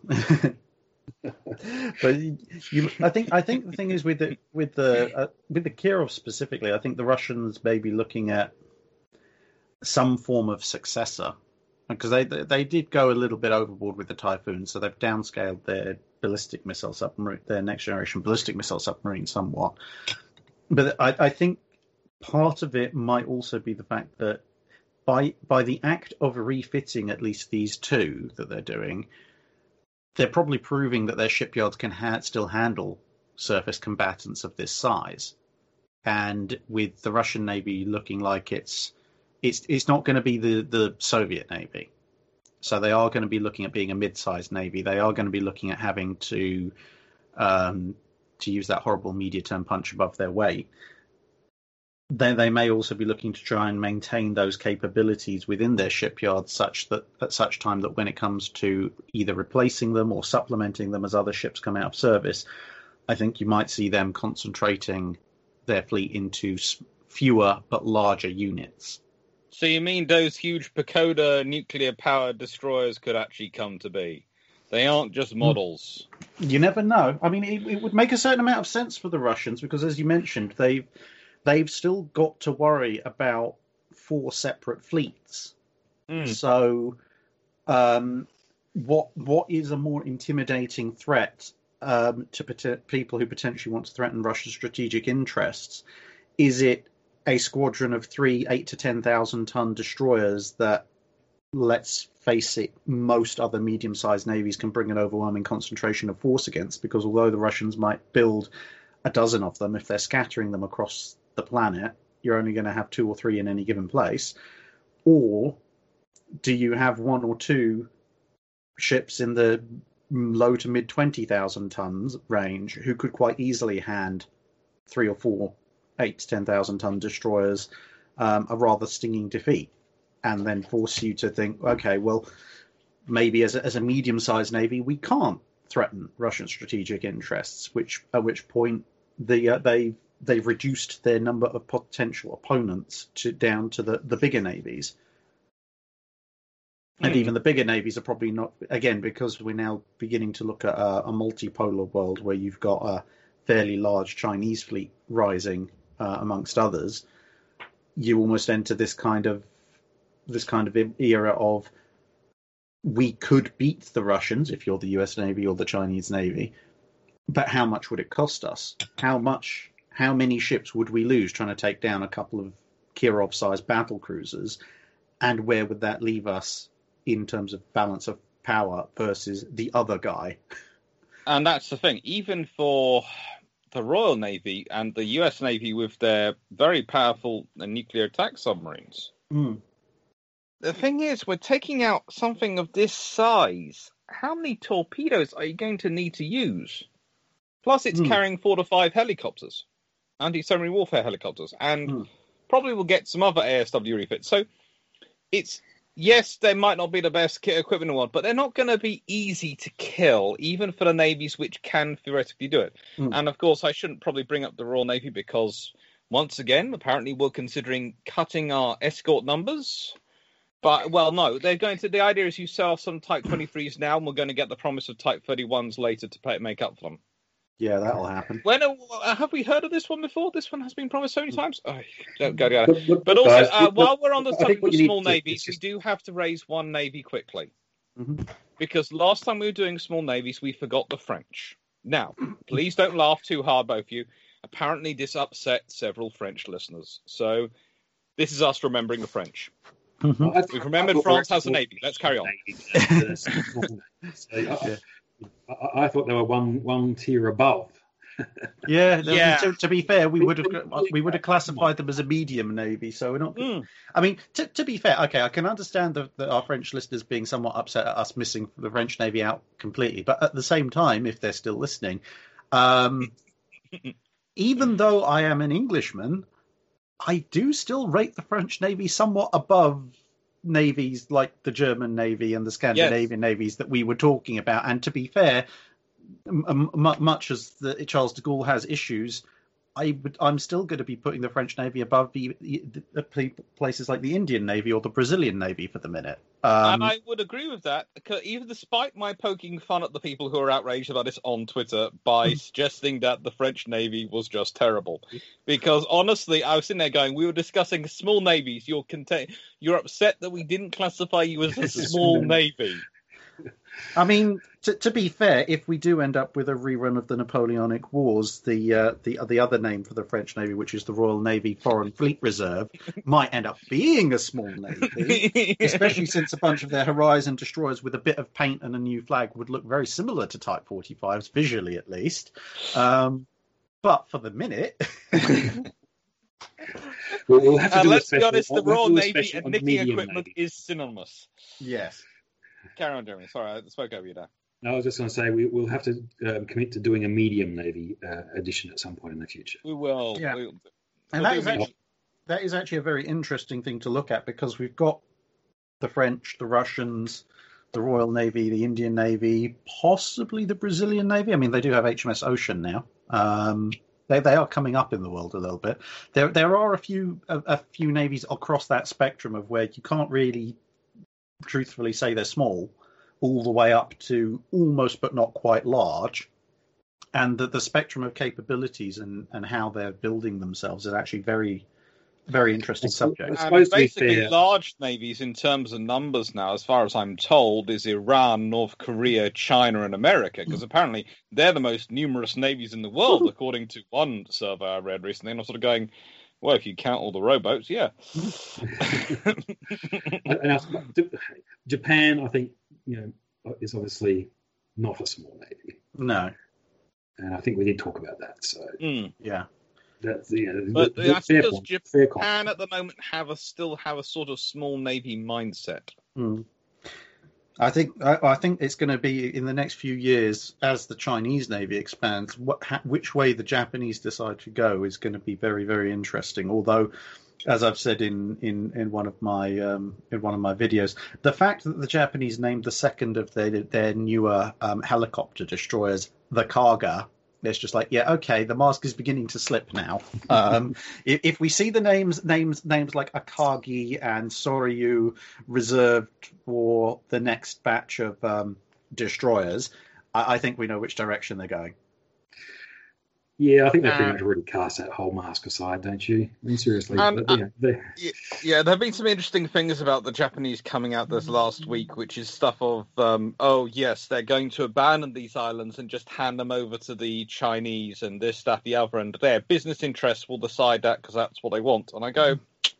But I think the thing is with the Kirov specifically, I think the Russians may be looking at some form of successor, because they did go a little bit overboard with the Typhoon, so they've downscaled their ballistic missile submarine, their next generation ballistic missile submarine somewhat. But I think part of it might also be the fact that by the act of refitting at least these two that they're doing, they're probably proving that their shipyards can still handle surface combatants of this size. And with the Russian Navy looking like it's not going to be the Soviet Navy. So they are going to be looking at being a mid-sized Navy. They are going to be looking at having to use that horrible media term, punch above their weight. They may also be looking to try and maintain those capabilities within their shipyards such that at such time that when it comes to either replacing them or supplementing them as other ships come out of service, I think you might see them concentrating their fleet into fewer but larger units. So you mean those huge Pagoda nuclear-powered destroyers could actually come to be? They aren't just models. You never know. I mean, it would make a certain amount of sense for the Russians because, as you mentioned, they've still got to worry about 4 separate fleets. So what is a more intimidating threat to people who potentially want to threaten Russia's strategic interests? Is it a squadron of 3 8,000 to 10,000 ton destroyers that, let's face it, most other medium-sized navies can bring an overwhelming concentration of force against? Because although the Russians might build a dozen of them, if they're scattering them across the planet, you're only going to have 2 or 3 in any given place. Or do you have 1 or 2 ships in the low to mid 20,000 tons range who could quite easily hand 3 or 4 8 to 10,000 ton destroyers a rather stinging defeat, and then force you to think, okay, well, maybe as a medium-sized navy we can't threaten Russian strategic interests, at which point they've reduced their number of potential opponents down to the bigger navies. And even the bigger navies are probably not, again, because we're now beginning to look at a multipolar world where you've got a fairly large Chinese fleet rising amongst others. You almost enter this kind of era of, we could beat the Russians if you're the US Navy or the Chinese Navy, but how much would it cost us? How many ships would we lose trying to take down a couple of Kirov-sized battle cruisers? And where would that leave us in terms of balance of power versus the other guy? And that's the thing. Even for the Royal Navy and the US Navy with their very powerful nuclear attack submarines, the thing is, we're taking out something of this size. How many torpedoes are you going to need to use? Plus, it's carrying 4 to 5 helicopters, anti-submarine warfare helicopters, and probably will get some other ASW refits. So it's, yes, they might not be the best kit equipment in the world, but they're not going to be easy to kill, even for the navies which can theoretically do it. And of course, I shouldn't probably bring up the Royal Navy because, once again, apparently we're considering cutting our escort numbers. But, well, no, the idea is you sell off some Type 23s now, and we're going to get the promise of Type 31s later to make up for them. Yeah, that'll happen. Have we heard of this one before? This one has been promised so many times. Oh, go. But also, guys, while we're on the subject of small navies, we do have to raise one navy quickly. Because last time we were doing small navies, we forgot the French. Now, please don't laugh too hard, both of you. Apparently, this upset several French listeners. So, this is us remembering the French. We've remembered France has a navy. Let's carry on. I thought they were one tier above. To be fair, we would have classified them as a medium navy. So we're not. I mean, to be fair, okay, I can understand that our French listeners being somewhat upset at us missing the French navy out completely. But at the same time, if they're still listening, even though I am an Englishman, I do still rate the French navy somewhat above navies like the German Navy and the Scandinavian navies that we were talking about. And to be fair, much as Charles de Gaulle has issues, I'm still going to be putting the French Navy above the places like the Indian Navy or the Brazilian Navy for the minute. And I would agree with that, even despite my poking fun at the people who are outraged about this on Twitter by suggesting that the French Navy was just terrible. Because honestly, I was sitting there going, we were discussing small navies. You're upset that we didn't classify you as a small navy. I mean, to be fair, if we do end up with a rerun of the Napoleonic Wars, the other name for the French Navy, which is the Royal Navy Foreign Fleet Reserve, might end up being a small navy, especially since a bunch of their Horizon destroyers with a bit of paint and a new flag would look very similar to Type 45s, visually at least. But for the minute... We'll have to do let's a special, be honest, the we'll Royal do a Navy special and on nicking medium equipment navy. is synonymous. Yes. Carry on, Jeremy. Sorry, I spoke over you there. No, I was just going to say we'll have to commit to doing a medium navy edition at some point in the future. We will. Yeah. We'll And do that is actually a very interesting thing to look at, because we've got the French, the Russians, the Royal Navy, the Indian Navy, possibly the Brazilian Navy. I mean, they do have HMS Ocean now. They are coming up in the world a little bit. There are a few navies across that spectrum of where you can't really truthfully say they're small, all the way up to almost but not quite large. And the spectrum of capabilities and how they're building themselves is actually very, very interesting subject. I suppose to be basically, fair- large navies in terms of numbers now, as far as I'm told, is Iran, North Korea, China, and America, because apparently they're the most numerous navies in the world, according to one survey I read recently. And I'm sort of going, well, if you count all the rowboats, yeah. Japan, I think, is obviously not a small navy, No, and I think we did talk about that. So yeah. that's But I fair suppose point. Fair comment. Japan at the moment still have a sort of small navy mindset. I think it's going to be in the next few years, as the Chinese Navy expands, which way the Japanese decide to go is going to be very, very interesting. Although, as I've said in one of my videos, the fact that the Japanese named the second of their newer helicopter destroyers the Kaga, it's just like, yeah, okay, the mask is beginning to slip now. If we see the names like Akagi and Soryu reserved for the next batch of destroyers, I think we know which direction they're going. Yeah, I think they pretty much already cast that whole mask aside, don't you? I mean, seriously. Yeah, there have been some interesting things about the Japanese coming out this last week, which is stuff of, oh, yes, they're going to abandon these islands and just hand them over to the Chinese and this, that, the other, and their business interests will decide that because that's what they want. And I go,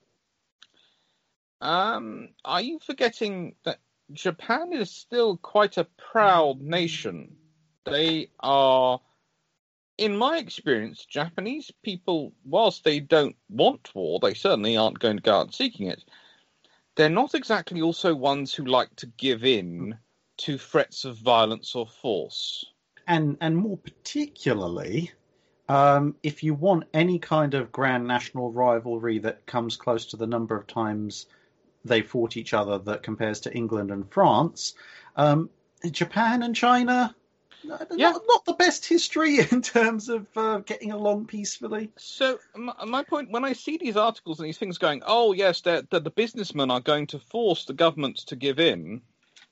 are you forgetting that Japan is still quite a proud nation? They are... In my experience, Japanese people, whilst they don't want war, they certainly aren't going to go out seeking it. They're not exactly also ones who like to give in to threats of violence or force. And more particularly, if you want any kind of grand national rivalry that comes close to the number of times they fought each other that compares to England and France, Japan and China... Not the best history in terms of getting along peacefully. So my point, when I see these articles and these things going, oh yes, the businessmen are going to force the government to give in,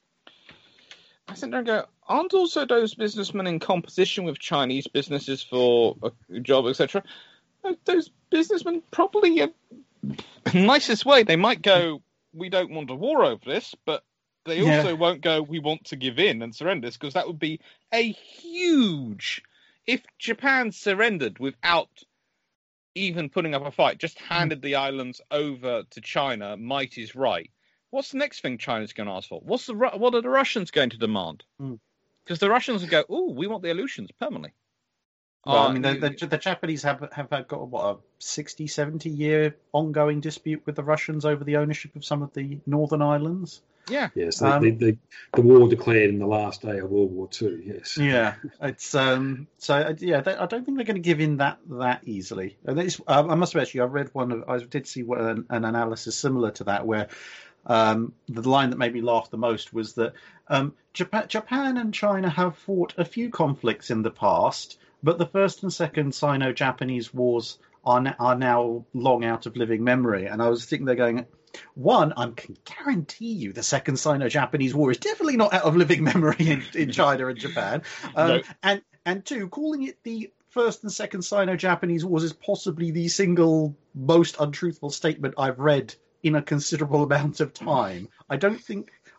I sit there and go, aren't also those businessmen in competition with Chinese businesses for a job, etc.? Those businessmen probably, in the nicest way, they might go, we don't want a war over this, but they also won't go, we want to give in and surrender this, because that would be a huge... If Japan surrendered without even putting up a fight, just handed the islands over to China, might is right, what's the next thing China's going to ask for? What are the Russians going to demand? Because the Russians would go, oh, we want the Aleutians permanently. Well, I mean, the Japanese have got, what, a 60, 70-year ongoing dispute with the Russians over the ownership of some of the northern islands. Yeah. Yes, the war declared in the last day of World War II, yes. Yeah, it's I don't think they're going to give in that easily. And I must have actually, I did see an analysis similar to that where the line that made me laugh the most was that Japan and China have fought a few conflicts in the past, but the First and Second Sino-Japanese wars are now long out of living memory. And I was thinking they're going... One, I can guarantee you the Second Sino-Japanese War is definitely not out of living memory in China and Japan. No. And two, calling it the First and Second Sino-Japanese Wars is possibly the single most untruthful statement I've read in a considerable amount of time. I don't think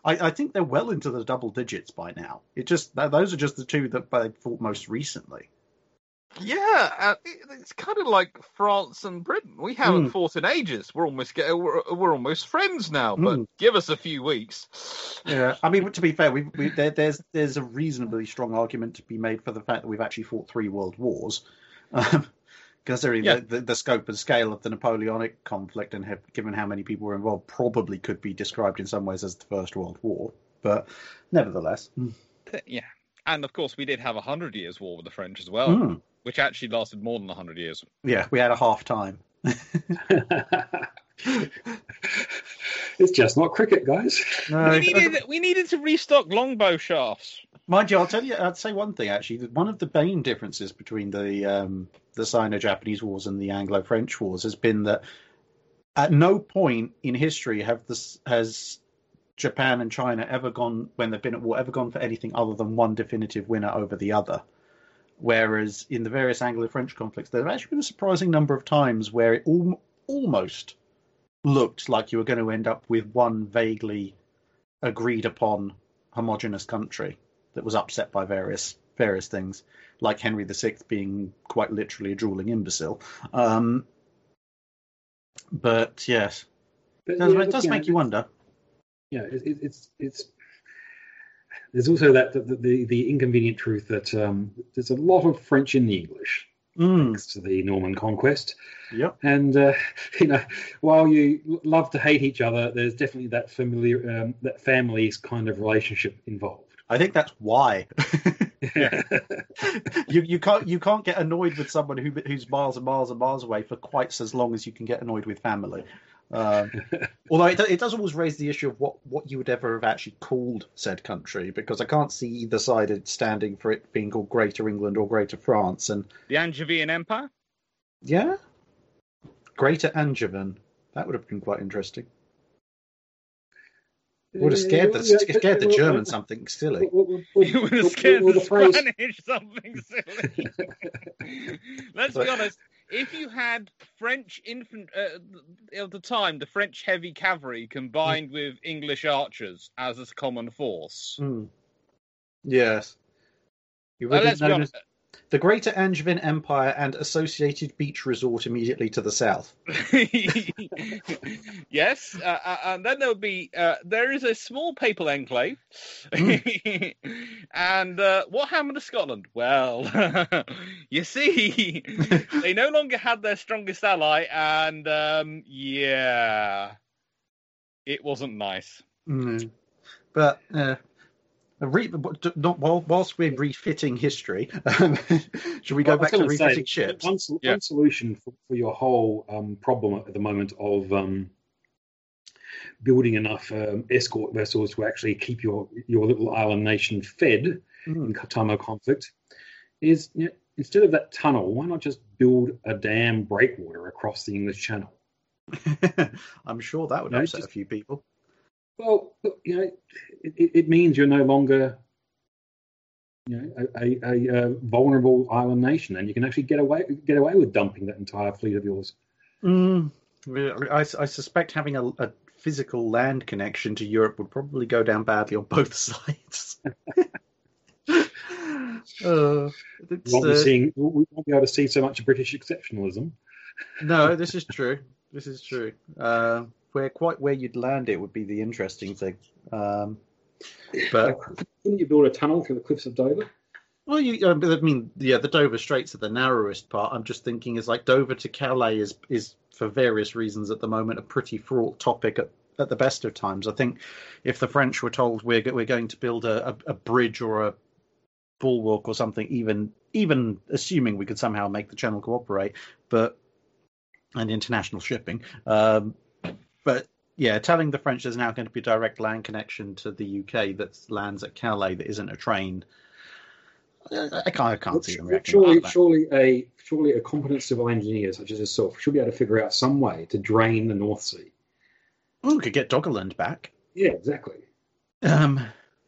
I think they're well into the double digits by now. Those are just the two that they fought most recently. Yeah, it's kind of like France and Britain. We haven't fought in ages. We're almost friends now. But give us a few weeks. Yeah, I mean, to be fair, there's a reasonably strong argument to be made for the fact that we've actually fought 3 world wars. Considering the scope and scale of the Napoleonic conflict and given how many people were involved, probably could be described in some ways as the First World War. But nevertheless. Yeah. And of course, we did have 100 Years' War with the French as well, which actually lasted more than 100 years. Yeah, we had a half time. It's just not cricket, guys. No, we needed to restock longbow shafts. Mind you, I'd say one thing actually. One of the main differences between the Sino-Japanese Wars and the Anglo-French Wars has been that at no point in history has Japan and China ever gone, when they've been at war, ever gone for anything other than one definitive winner over the other. Whereas in the various Anglo-French conflicts, there have actually been a surprising number of times where it almost looked like you were going to end up with one vaguely agreed upon homogenous country that was upset by various things, like Henry VI being quite literally a drooling imbecile. But yes, it does make you wonder. Yeah, it's there's also the inconvenient truth that there's a lot of French in the English thanks to the Norman conquest. Yep. And while you love to hate each other, there's definitely that familiar that family's kind of relationship involved. I think that's why. you can't get annoyed with someone who's miles and miles and miles away for quite as long as you can get annoyed with family. Although it does always raise the issue of what you would ever have actually called said country, because I can't see either side standing for it being called Greater England or Greater France. And the Angevin Empire? Yeah. Greater Angevin. That would have been quite interesting. Would have scared the Germans something silly. It would have scared the Spanish something silly. Let's be honest. If you had French at the time, the French heavy cavalry combined with English archers as a common force. Yes. Let's be honest. The Greater Angevin Empire and associated beach resort immediately to the south. Yes, and then there would be there is a small papal enclave. And what happened to Scotland? Well, you see, they no longer had their strongest ally, and it wasn't nice. But whilst we're refitting history, should we go back to refitting ships? One solution for your whole problem at the moment of building enough escort vessels to actually keep your little island nation fed in time of conflict is, instead of that tunnel, why not just build a dam breakwater across the English Channel? I'm sure that would upset a few people. Well, it means you're no longer, a vulnerable island nation, and you can actually get away with dumping that entire fleet of yours. I suspect having a physical land connection to Europe would probably go down badly on both sides. We won't be able to see so much British exceptionalism. No, this is true. Where you'd land it would be the interesting thing. But couldn't you build a tunnel through the cliffs of Dover? Well, the Dover Straits are the narrowest part. I'm just thinking is like Dover to Calais is for various reasons at the moment a pretty fraught topic at the best of times. I think if the French were told we're going to build a bridge or a bulwark or something, even assuming we could somehow make the channel cooperate, and international shipping. But yeah, telling the French there's now going to be a direct land connection to the UK that lands at Calais that isn't a train, I can't see them reacting. Surely a competent civil engineer such as yourself should be able to figure out some way to drain the North Sea. We could get Doggerland back. Yeah, exactly. Yeah.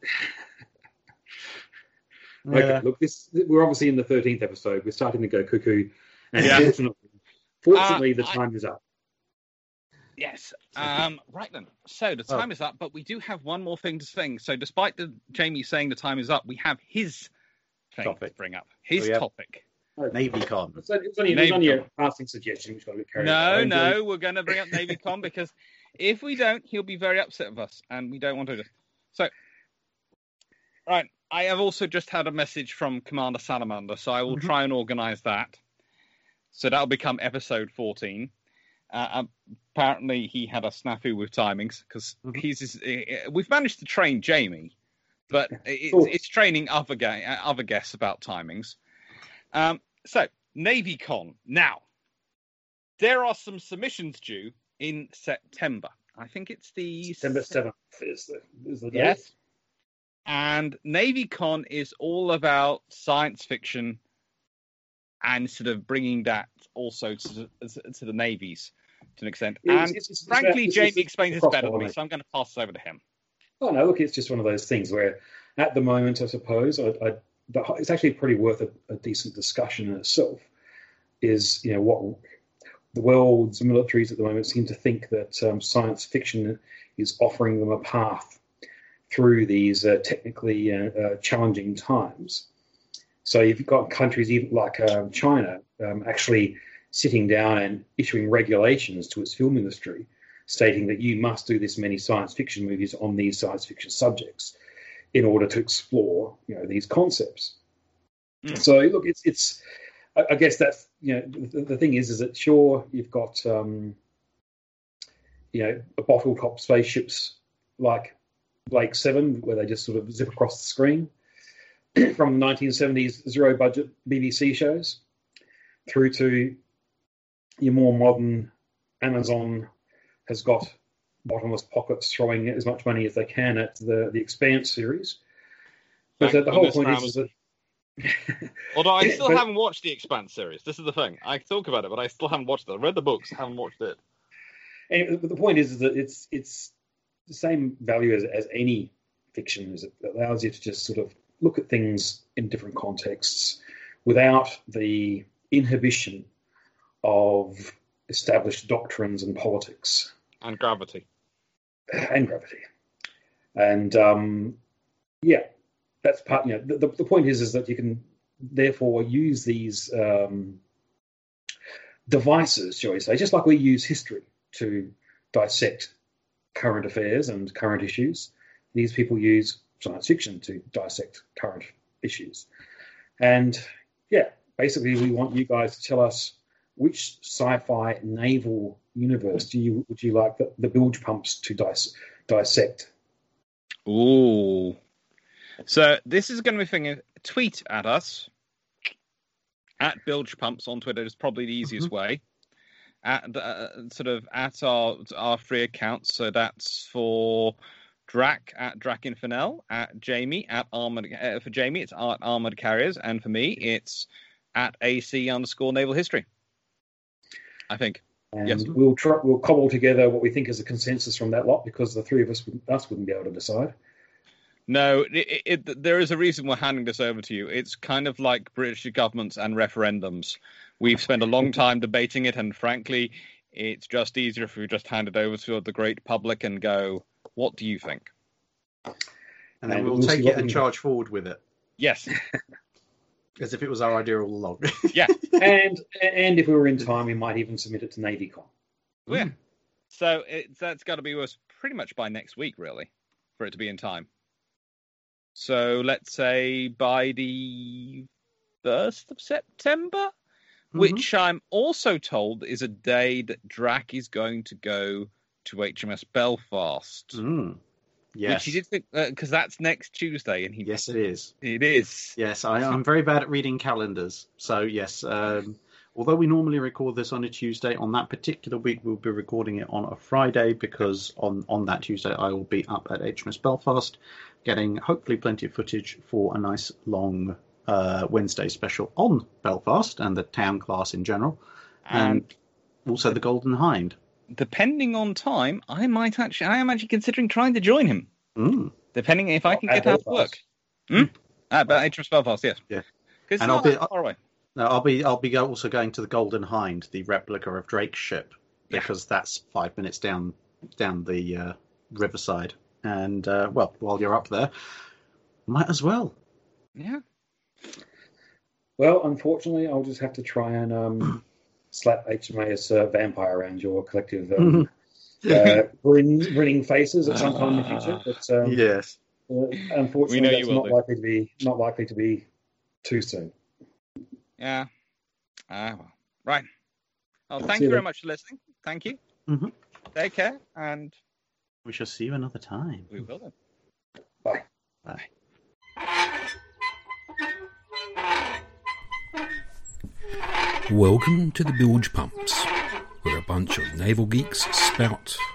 Okay, look, we're obviously in the 13th episode. We're starting to go cuckoo, and fortunately, the time is up. Yes. Right then. So the time is up, but we do have one more thing to sing. So despite Jamie saying the time is up, we have his thing to bring up. His topic. NavyCon. It's only a passing suggestion. Which got to be carried out. No, we're going to bring up NavyCon because if we don't, he'll be very upset with us, and we don't want to do this. So, right, I have also just had a message from Commander Salamander, so I will try and organise that. So that'll become episode 14. Apparently, he had a snafu with timings because we've managed to train Jamie, but it's training other guests about timings. So NavyCon. Now, there are some submissions due in September. I think it's the September 7th is the date. Yes. And NavyCon is all about science fiction and sort of bringing that also to the navies to an extent. And frankly, Jamie explains this better than me, so I'm going to pass it over to him. Oh, no, look, it's just one of those things where at the moment, I suppose, it's actually pretty worth a decent discussion in itself, is, what the world's militaries at the moment seem to think that science fiction is offering them a path through these technically challenging times. So you've got countries even like China actually sitting down and issuing regulations to its film industry, stating that you must do this many science fiction movies on these science fiction subjects in order to explore, these concepts. So look, it's. I guess that's the thing is that sure you've got bottle top spaceships like Blake 7 where they just sort of zip across the screen from the 1970s zero budget BBC shows through to your more modern Amazon has got bottomless pockets throwing as much money as they can at the Expanse series. But the whole point is that. Although I still haven't watched the Expanse series. This is the thing. I talk about it, but I still haven't watched it. I read the books, haven't watched it. And the point is that it's the same value as any fiction. Is it allows you to just sort of look at things in different contexts without the inhibition of established doctrines and politics. And gravity. And that's part. The point is that you can therefore use these devices, shall we say, just like we use history to dissect current affairs and current issues. These people use science fiction to dissect current issues. And basically, we want you guys to tell us which sci-fi naval universe would you like the bilge pumps to dissect? Ooh. So this is going to be a thing. Tweet at us at bilge pumps on Twitter is probably the easiest way. At our free accounts. So that's for Drac at Drakinfinel, at Jamie at Armored. For Jamie, it's at Armored Carriers, and for me, it's at AC_Naval History. I think. And yes. We'll cobble together what we think is a consensus from that lot, because the three of us wouldn't be able to decide. No, there is a reason we're handing this over to you. It's kind of like British governments and referendums. We've spent a long time debating it, and frankly, it's just easier if we just hand it over to the great public and go, what do you think? And then we'll take it and charge forward with it. Yes. As if it was our idea all along. Yeah. And if we were in time, we might even submit it to NavyCon. Yeah. So that's got to be us pretty much by next week, really, for it to be in time. So let's say by the 1st of September, which I'm also told is a day that Drac is going to go to HMS Belfast. Yes. Which he did think, because that's next Tuesday. And yes, it is. It is. Yes, I'm very bad at reading calendars. So, yes, although we normally record this on a Tuesday, on that particular week we'll be recording it on a Friday, because on that Tuesday I will be up at HMS Belfast getting hopefully plenty of footage for a nice long Wednesday special on Belfast and the town class in general, and also the Golden Hind. Depending on time, I am actually considering trying to join him. Depending if I can get out of work. At HMS Belfast, yes. Yeah. Because it's not that far away. No, I'll be also going to the Golden Hind, the replica of Drake's ship, because that's 5 minutes down the riverside. And well, while you're up there, might as well. Yeah. Well, unfortunately, I'll just have to try and slap HMAS Vampire around your collective grinning faces at some time in the future. But Yes. unfortunately, We know that's you will not likely to be too soon. Yeah. Well. Right. Oh, thank See you you very then. much for listening. Thank you. Mhm. Take care, and We shall see you another time. we will then. Bye. Bye. Welcome to the Bilge Pumps, where a bunch of naval geeks spout